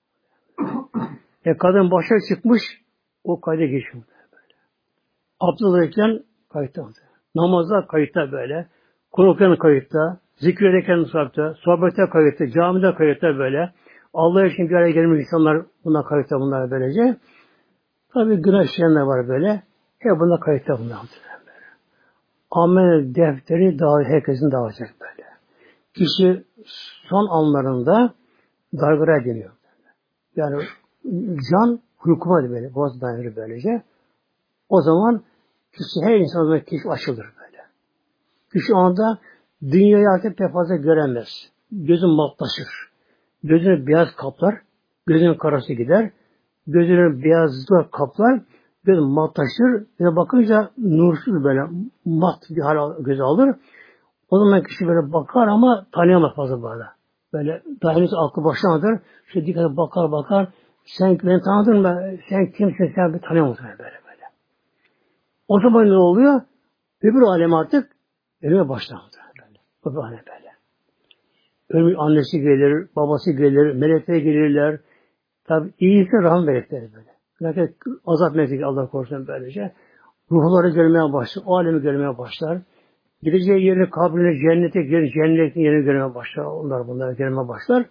Kadın başa çıkmış o kayda geçiyordu böyle. Abdest alırken kayıtta. Namazda kayıtta böyle. Kur'an kayıtta. Zikir ederken kayıtta. Sohbette kayıtta. Camide kayıtta böyle. Allah için bir araya gelmiş insanlar buna kayıtta bunlar böylece. Tabi günah işleyenler var böyle. Buna kayıtta bunlar böyle. Amel defteri herkesin dağılacak böyle. Kişi son anlarında gargara deniyor. Yani can hukuma böyle. Boğaz dayanır böylece. O zaman kişi her insan kişi açılır böyle. Kişi o anda dünyayı artık pek fazla göremez. Gözü matlaşır. Gözünü beyaz kaplar. Gözünün karası gider. Gözünün beyazlığı kaplar. Gözü matlaşır. Ve bakınca nursuz böyle mat bir hal göze alır. O zaman kişi böyle bakar ama tanıyamaz fazla böyle. Böyle daha henüz aklı başlamadır. Şöyle dikkate bakar. Sen beni tanıdın mı? Sen kimsin? Sen beni tanıyamazsın böyle. O zaman ne oluyor? Öbür alem artık ölüme başlamadı. Öbür alem böyle. Ölmüş annesi gelir, babası gelir, melekler gelirler. Tabi iyisi rahmet melekleri böyle. Lakin azap melekleri Allah korusun böylece. Ruhları görmeye başlar, o alemi görmeye başlar. Gideceği yerini kabrine, cennetin yerini görmeye başlar. Bunlar görmeye başlar.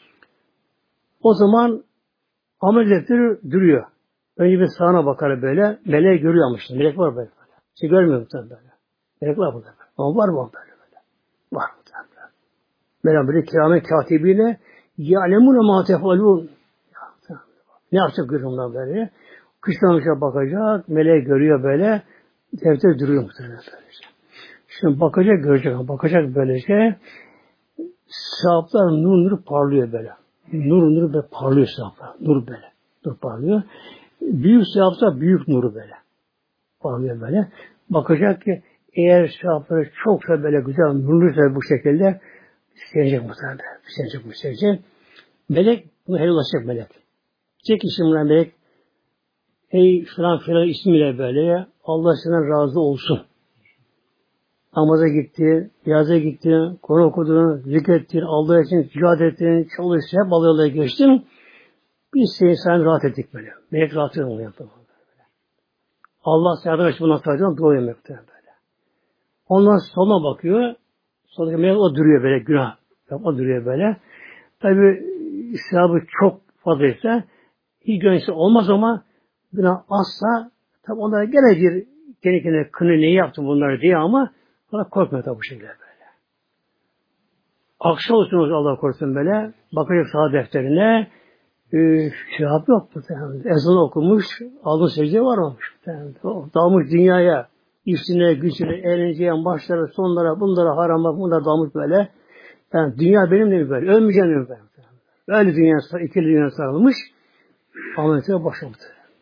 O zaman amel defteri duruyor. Önce bir sağına bakar böyle. Meleği görüyormuş. Melek var böyle. Siz görmüyor musunuz böyle? Melek var burada. Ama var mı böyle? Var mı? Mevlam böyle kiramen katibine ya'lemune mâ tefalûn. Ne yapacak görüyorlar böyle? Kışlamışa bakacak, meleği görüyor böyle, defter duruyor muhtemelen böylece. Şimdi bakacak, görecek, bakacak böylece, sevaplar nur parlıyor böyle. Nur böyle parlıyor sevaplar, nur böyle, nur parlıyor. Büyük sevaplar büyük nuru böyle, parlıyor böyle. Bakacak ki eğer sevapları çoksa böyle güzel, nurluysa bu şekilde, sevecek muhtemelen, sevecek. Melek, bunu helallaşacak melek. Çek işimden melek, ey filan ismiyle böyle, Allah senden razı olsun. Namaza gittin, yaza gittin, Kur'an okudun, zikrettin, Allah için cihad ettin, çalıştın, hep Allah'la geçtin. Biz sen rahat ettik böyle. Melek rahat edin onu yaptı. Allah yardım etsin bundan sonra dua yemekte böyle. Ondan sonra bakıyor, sonra melek o duruyor böyle, günah. O duruyor böyle. Tabi sevabı çok fazlaysa, hiç gönlüsü olmaz ama günah azsa, tabi onlara gene bir kendi kendine kını neyi yaptı bunları diye ama ona korkmuyor tabi bu şekilde böyle. Akşam olsun Allah korusun böyle, bakacak sağ defterine, sevap yok bu. Ezan okumuş, alın secdeye varmamış. Dalmış dünyaya, işine, gücüne, eğlenceye, başlara, sonlara, bunlara, harama, bunlara dalmış böyle. Yani dünya benim de mi böyle? Ölmeyeceğim mi böyle? Öyle ikili dünya sarılmış. Ameliyatına başladı.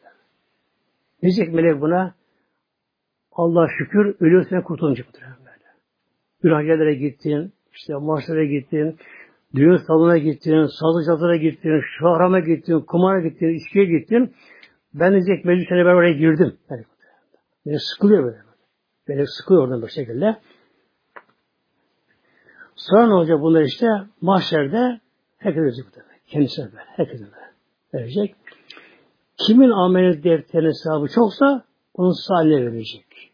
Diyecek melek buna, Allah şükür ölüyorsan kurtulacaktır. Günahgerlere gittin, işte marşlara gittin, düğün salonuna gittin, sazlıcaklara gittin, şahrama gittin, kumara gittin, içkiye gittin. Ben diyecek meclis sene ben oraya girdim. Beni sıkılıyor böyle. Beni sıkılıyor oradan bir şekilde. Sonra ne olacak bunlar işte? Mahşerde herkes verecek bu demek. Kendisine böyle. Herkese böyle verecek. Kimin amel defterinin hesabı çoksa onun sahiline verecek.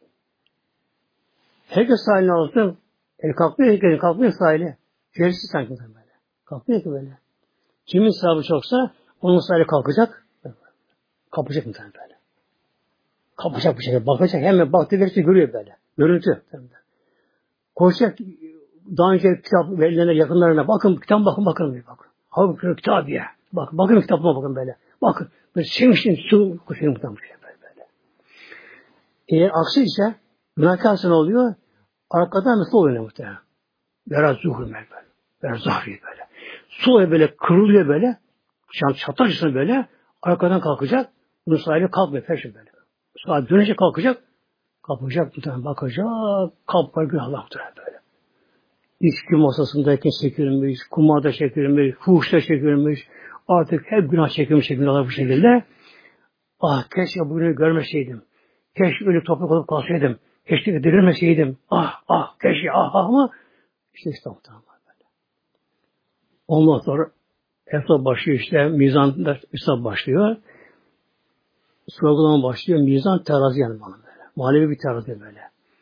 Herkes sahiline olsun. Kalkmıyor sahile. Şerefsiz sanki böyle. Kalkmıyor ki böyle. Kimin hesabı çoksa onun sahile kalkacak. Kapacak mı böyle? Kapacak bir şekilde. Bakacak. Hemen baktı verisi görüyor böyle. Görüntü. Koşacak. Daha önce kitap verilenler yakınlarına bakın, kitap bakın. Halbuki kitap ya. Bakın kitabıma bakın böyle. Bakın. Böyle sevinçli su kuşayım böyle. Eğer aksi ise günahkarsa ne oluyor? Arkadan nasıl oluyor muhtemelen? Biraz zuhur böyle. Biraz zahri böyle. Su böyle kırılıyor böyle. Çatlaşırsın böyle. Arkadan kalkacak. Bunun sahibi kalkmıyor. Peşin böyle. Sonra dönecek kalkacak. Kapacak muhtemelen bakacak. Kalkar günahlar muhtemelen böyle. İçki masasındayken çekilmiş, kumarda çekilmiş, fuhuşta çekilmiş, artık hep günah çekilmiş günahlar bu şekilde. Ah keşke bugünü görmeseydim. Keşke öyle toprak olup kalsaydım. Keşke dirilmeseydim. Keşke ama işte İstanbul'da böyle. Ondan sonra hesap başlıyor işte, mizanda hesap başlıyor. Sorgulama başlıyor, mizan terazi yani böyle. Manevi bir terazi böyle.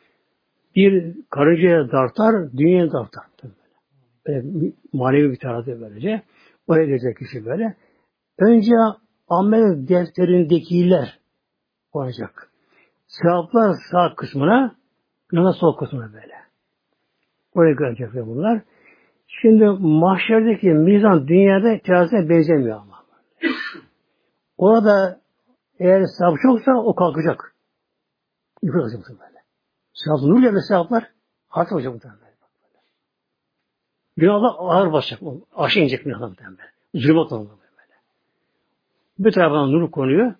Bir karıncaya dartar, dünyaya dartar. Böyle manevi bir terazi böylece. Oraya gelecek kişi böyle. Önce amel defterindekiler olacak. Sevaplar sağ kısmına, günahlar sol kısmına böyle. Oraya gelecekler bunlar. Şimdi mahşerdeki mizan dünyada teraziye benzemiyor ama. Orada eğer sevap çoksa o kalkacak. Yukarı olacak böyle. Sevap nurla ve sevaplar hafif olacak muhtemelen. Günahlar ağır basacak. Aşağı inecek günahlar muhtemelen. Zulümat olmalı böyle. Bir tarafından nur konuyor.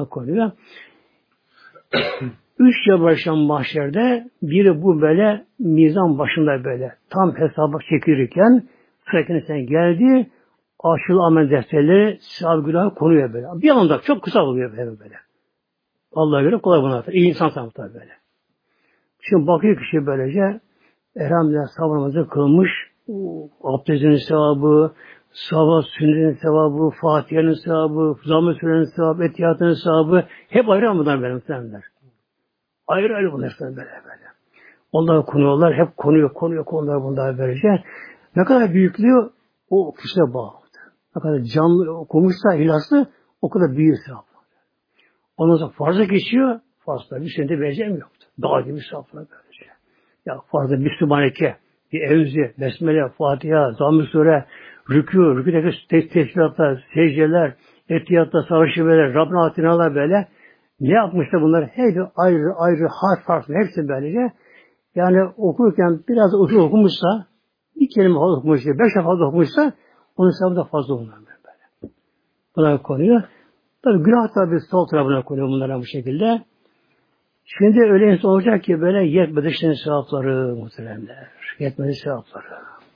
Üç yıl başlayan mahşerde biri bu böyle mizan başında böyle tam hesaba çekilirken sen geldi aşılı amel defterleri sevap günahı konuyor böyle. Bir anda çok kısa oluyor böyle. Allah'a göre kolay bunlar. İyi insan sanatlar böyle. Şimdi bakıyor kişi böylece elhamdülillah sabırımızı kılmış, abdestin sevabı, sabah sünnetin sevabı, Fatiha'nın sevabı, Zamm-ı Sure'nin sevabı, Etiyat'ın sevabı hep ayrı ama bunlar benim senemler. Ayrı bunlar böyle. Onlar konuyorlar. Hep konuyor konular bunlar böylece. Ne kadar büyüklüğü o kişiye bağlı. Ne kadar canlı okumuşsa hilası o kadar büyür sevap. Ondan sonra farza geçiyor. Farzda bir sene vereceğim yoktu. Dağ gibi sevaplar böylece. Ya farzda bir sübhaneke, bir evzi, besmele, Fatiha, Zamm-ı Sure, rükûdeki tesbihatlar, secdeler, etiyatlar, savaşıveler, Rabbine atinalar böyle. Ne yapmışlar bunlar? Hepsi ayrı harf hepsi böylece. Yani okurken biraz uzun okumuşsa, bir kelime fazla okumuşsa, 5 defa fazla okumuşsa, onun hesabı da fazla olur böyle. Buna konuyor. Tabi günah tabi sol tarafına konuyor bunlara bu şekilde. Şimdi öyle insan olacak ki böyle yetmedi şimdi sevapları muhteremler. Yetmedi sevapları.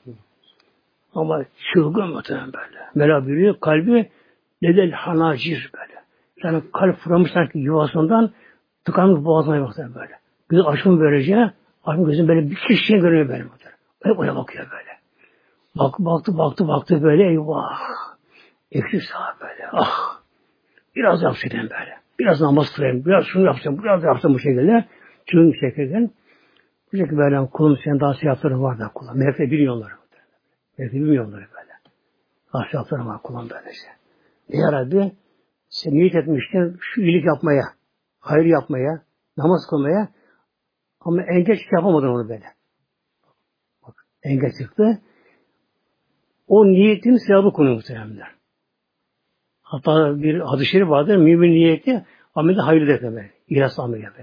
Ama çılgın muhterem böyle. Mela buyuruyor, kalbi nedel hanacir böyle. Yani kalp fırlamış sanki yuvasından tıkanmış boğazına muhterem böyle. Gözü açmış böylece, açmış gözün böyle bir kişiye görünüyor böyle muhterem. Hep ona bakıyor böyle. Baktı böyle, eyvah. Eksik sağ böyle, ah. Biraz yapsaydım böyle. Biraz namaz kılayım, biraz şunu yapsam, biraz yapsam bu şekilde. Çılgın şekilde. Bu şekilde böyle kulum senin daha siyahları var da kulum. Mehfe bilmiyorlar. Mehfe bilmiyorlar böyle. Daha siyahları var kulum böylece. Ya Rabbi sen niyet etmiştin şu iyilik yapmaya, hayır yapmaya, namaz kılmaya ama engel yapamadın onu böyle. Bak, engel çıktı. O niyetin sevabı konuyor muhteremler. Hatta bir hadis-i şerif vardır. Mümin niyeti amelde hayırlı demek. İhlas ameli yapıyor.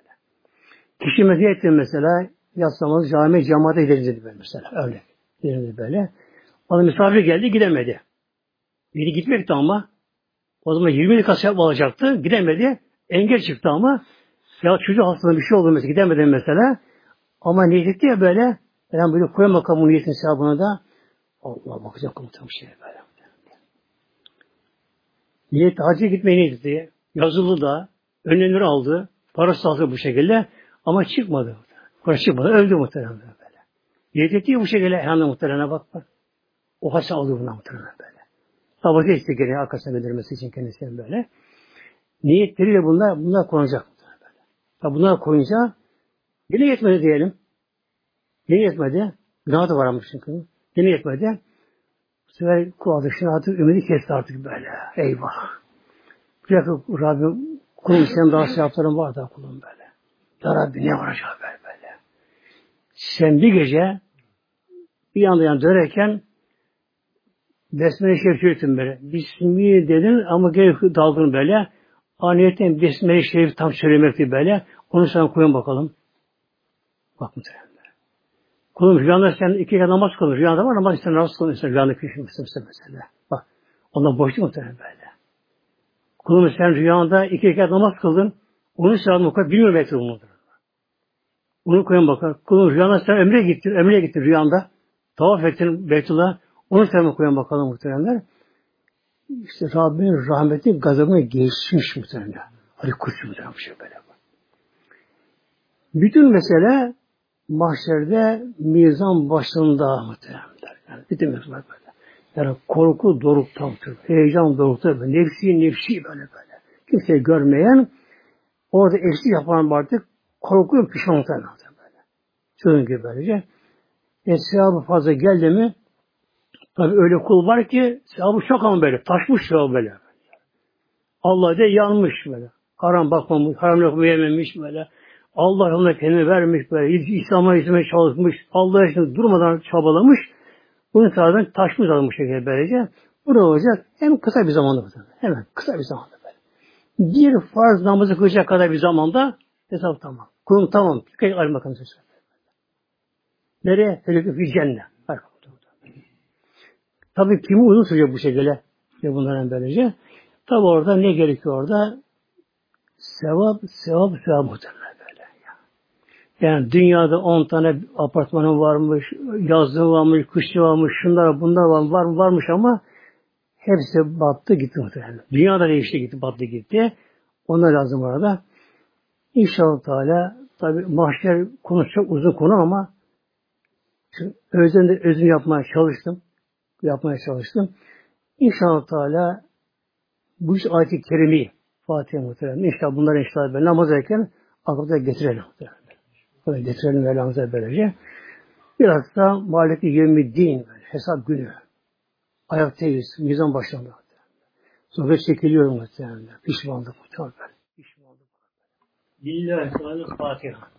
Kişi niyet etti mesela yatsamaz camiye cemaate gideriz dedi mesela. Öyle. Gideriz böyle. Ona misafir geldi gidemedi. Biri gitmekti ama o zaman 20 dakika sevap alacaktı. Gidemedi. Engel çıktı ama ya çocuğu hastalığında bir şey oldu mesela. Gidemedi mesela. Ama niyet etti ya böyle. Ben böyle koyayım bakalım bu niyetin sevabına da. Allah bakacak komutan bir şey böyle. Niyet hacca gitmeye niyet etti. Yazılı da önlemleri aldı. Parası aldı bu şekilde. Ama çıkmadı. Parası çıkmadı. Öldü muhtemelen böyle. Niyet etti bu şekilde. Elhamdülillah muhtemelen bak. O hasa aldı buna muhtemelen böyle. Sabahı işte gene arkasına göndermesi için kendisine böyle. Niyetleriyle bunlar konacak. Böyle. Bunlar koyunca yine yetmedi diyelim. Yine yetmedi. Günah da varmış çünkü. Yine yetmedi. Bu sefer kul dışına artık ümidi kesti artık böyle. Eyvah. Bir dakika Rabbim kulum senin daha sevapların var da kulum böyle. Ya Rabbi ne var acaba böyle. Sen bir gece bir anda dönerken Besmele-i Şerif söyledin böyle. Bismillah dedin ama geri daldın böyle. Aniyetten Besmele-i Şerif tam söylemekti böyle. Onu sana koyun bakalım. Bak muhtemelen. Kulum rüyanda sen 2 kere namaz kılın. Rüyanda var namaz sen namaz kılın. Rüyanda kışmışsın mesela. Bak. Ondan boşluk muhtemelen böyle. Kulum sen rüyanda 2 kere namaz kıldın. Onun sevabını o kadar bilmiyorum belki bunu. Onu koyun bakalım. Kulum rüyanda sen ömreye gittin rüyanda. Tavaf ettin Beytullah. Onu sevabını koyun bakalım muhtemelenler. İşte Rabbinin rahmeti gazabına geçmiş muhtemelen. Hadi kuşum muhtemelen bir şey böyle. Bütün mesele mahşerde mizan başında muhtemelen. Yani bütün mesele böyle. Yani korku doruktadır. Heyecan dorukta böyle. Nefsi böyle. Kimseyi görmeyen orada eksik yapan artık korkuyor pişmanlıktan böyle. Çünkü böylece sevabı fazla geldi mi tabi öyle kul var ki sevabı çok ama böyle. Taşmış sevabı böyle. Allah de yanmış böyle. Haram bakmamış, haram lokma yememiş böyle. Allah yoluna kendini vermiş böyle. İslam'a hizmet çalışmış. Allah için durmadan çabalamış. Bunun tarafından taşmış almış şekilde böylece. Bu ne olacak? Hem kısa bir zamanda. Hemen kısa bir zamanda böyle. Bir farz namazı kılacak kadar bir zamanda hesap tamam. Kulum tamam. Ayrım bakalım. Nereye? Helâkü fî cennet. Tabii kimi uzun sürecek bu şekilde. Bunların böylece. Tabii orada ne gerekiyor orada? Sevap muhtemelen böyle. Yani dünyada 10 tane apartmanı varmış, yazlığı varmış, kışlı varmış, şunlar bunlar varmış ama hepsi battı gitti muhtemelen. Dünyada değişti gitti, battı gitti. Ona lazım orada. İnşallah Teala tabi mahşer konusu çok uzun konu ama özünü yapmaya çalıştım. İnşallah Teala bu üç ayet-i kerimi Fatiha muhtemelen. İnşallah bunları inşallah ben namaz ederken aklımıza getirelim. Böyle getirelim Mevlamıza böylece. Biraz da maliki yevmiddin, hesap günü. Ayaktayız, mizan başlandı. Sonra çekiliyorum muhtemelen. Pişmanlık muhtemelen. Pişmanlık. Lillahi Teala Fatiha.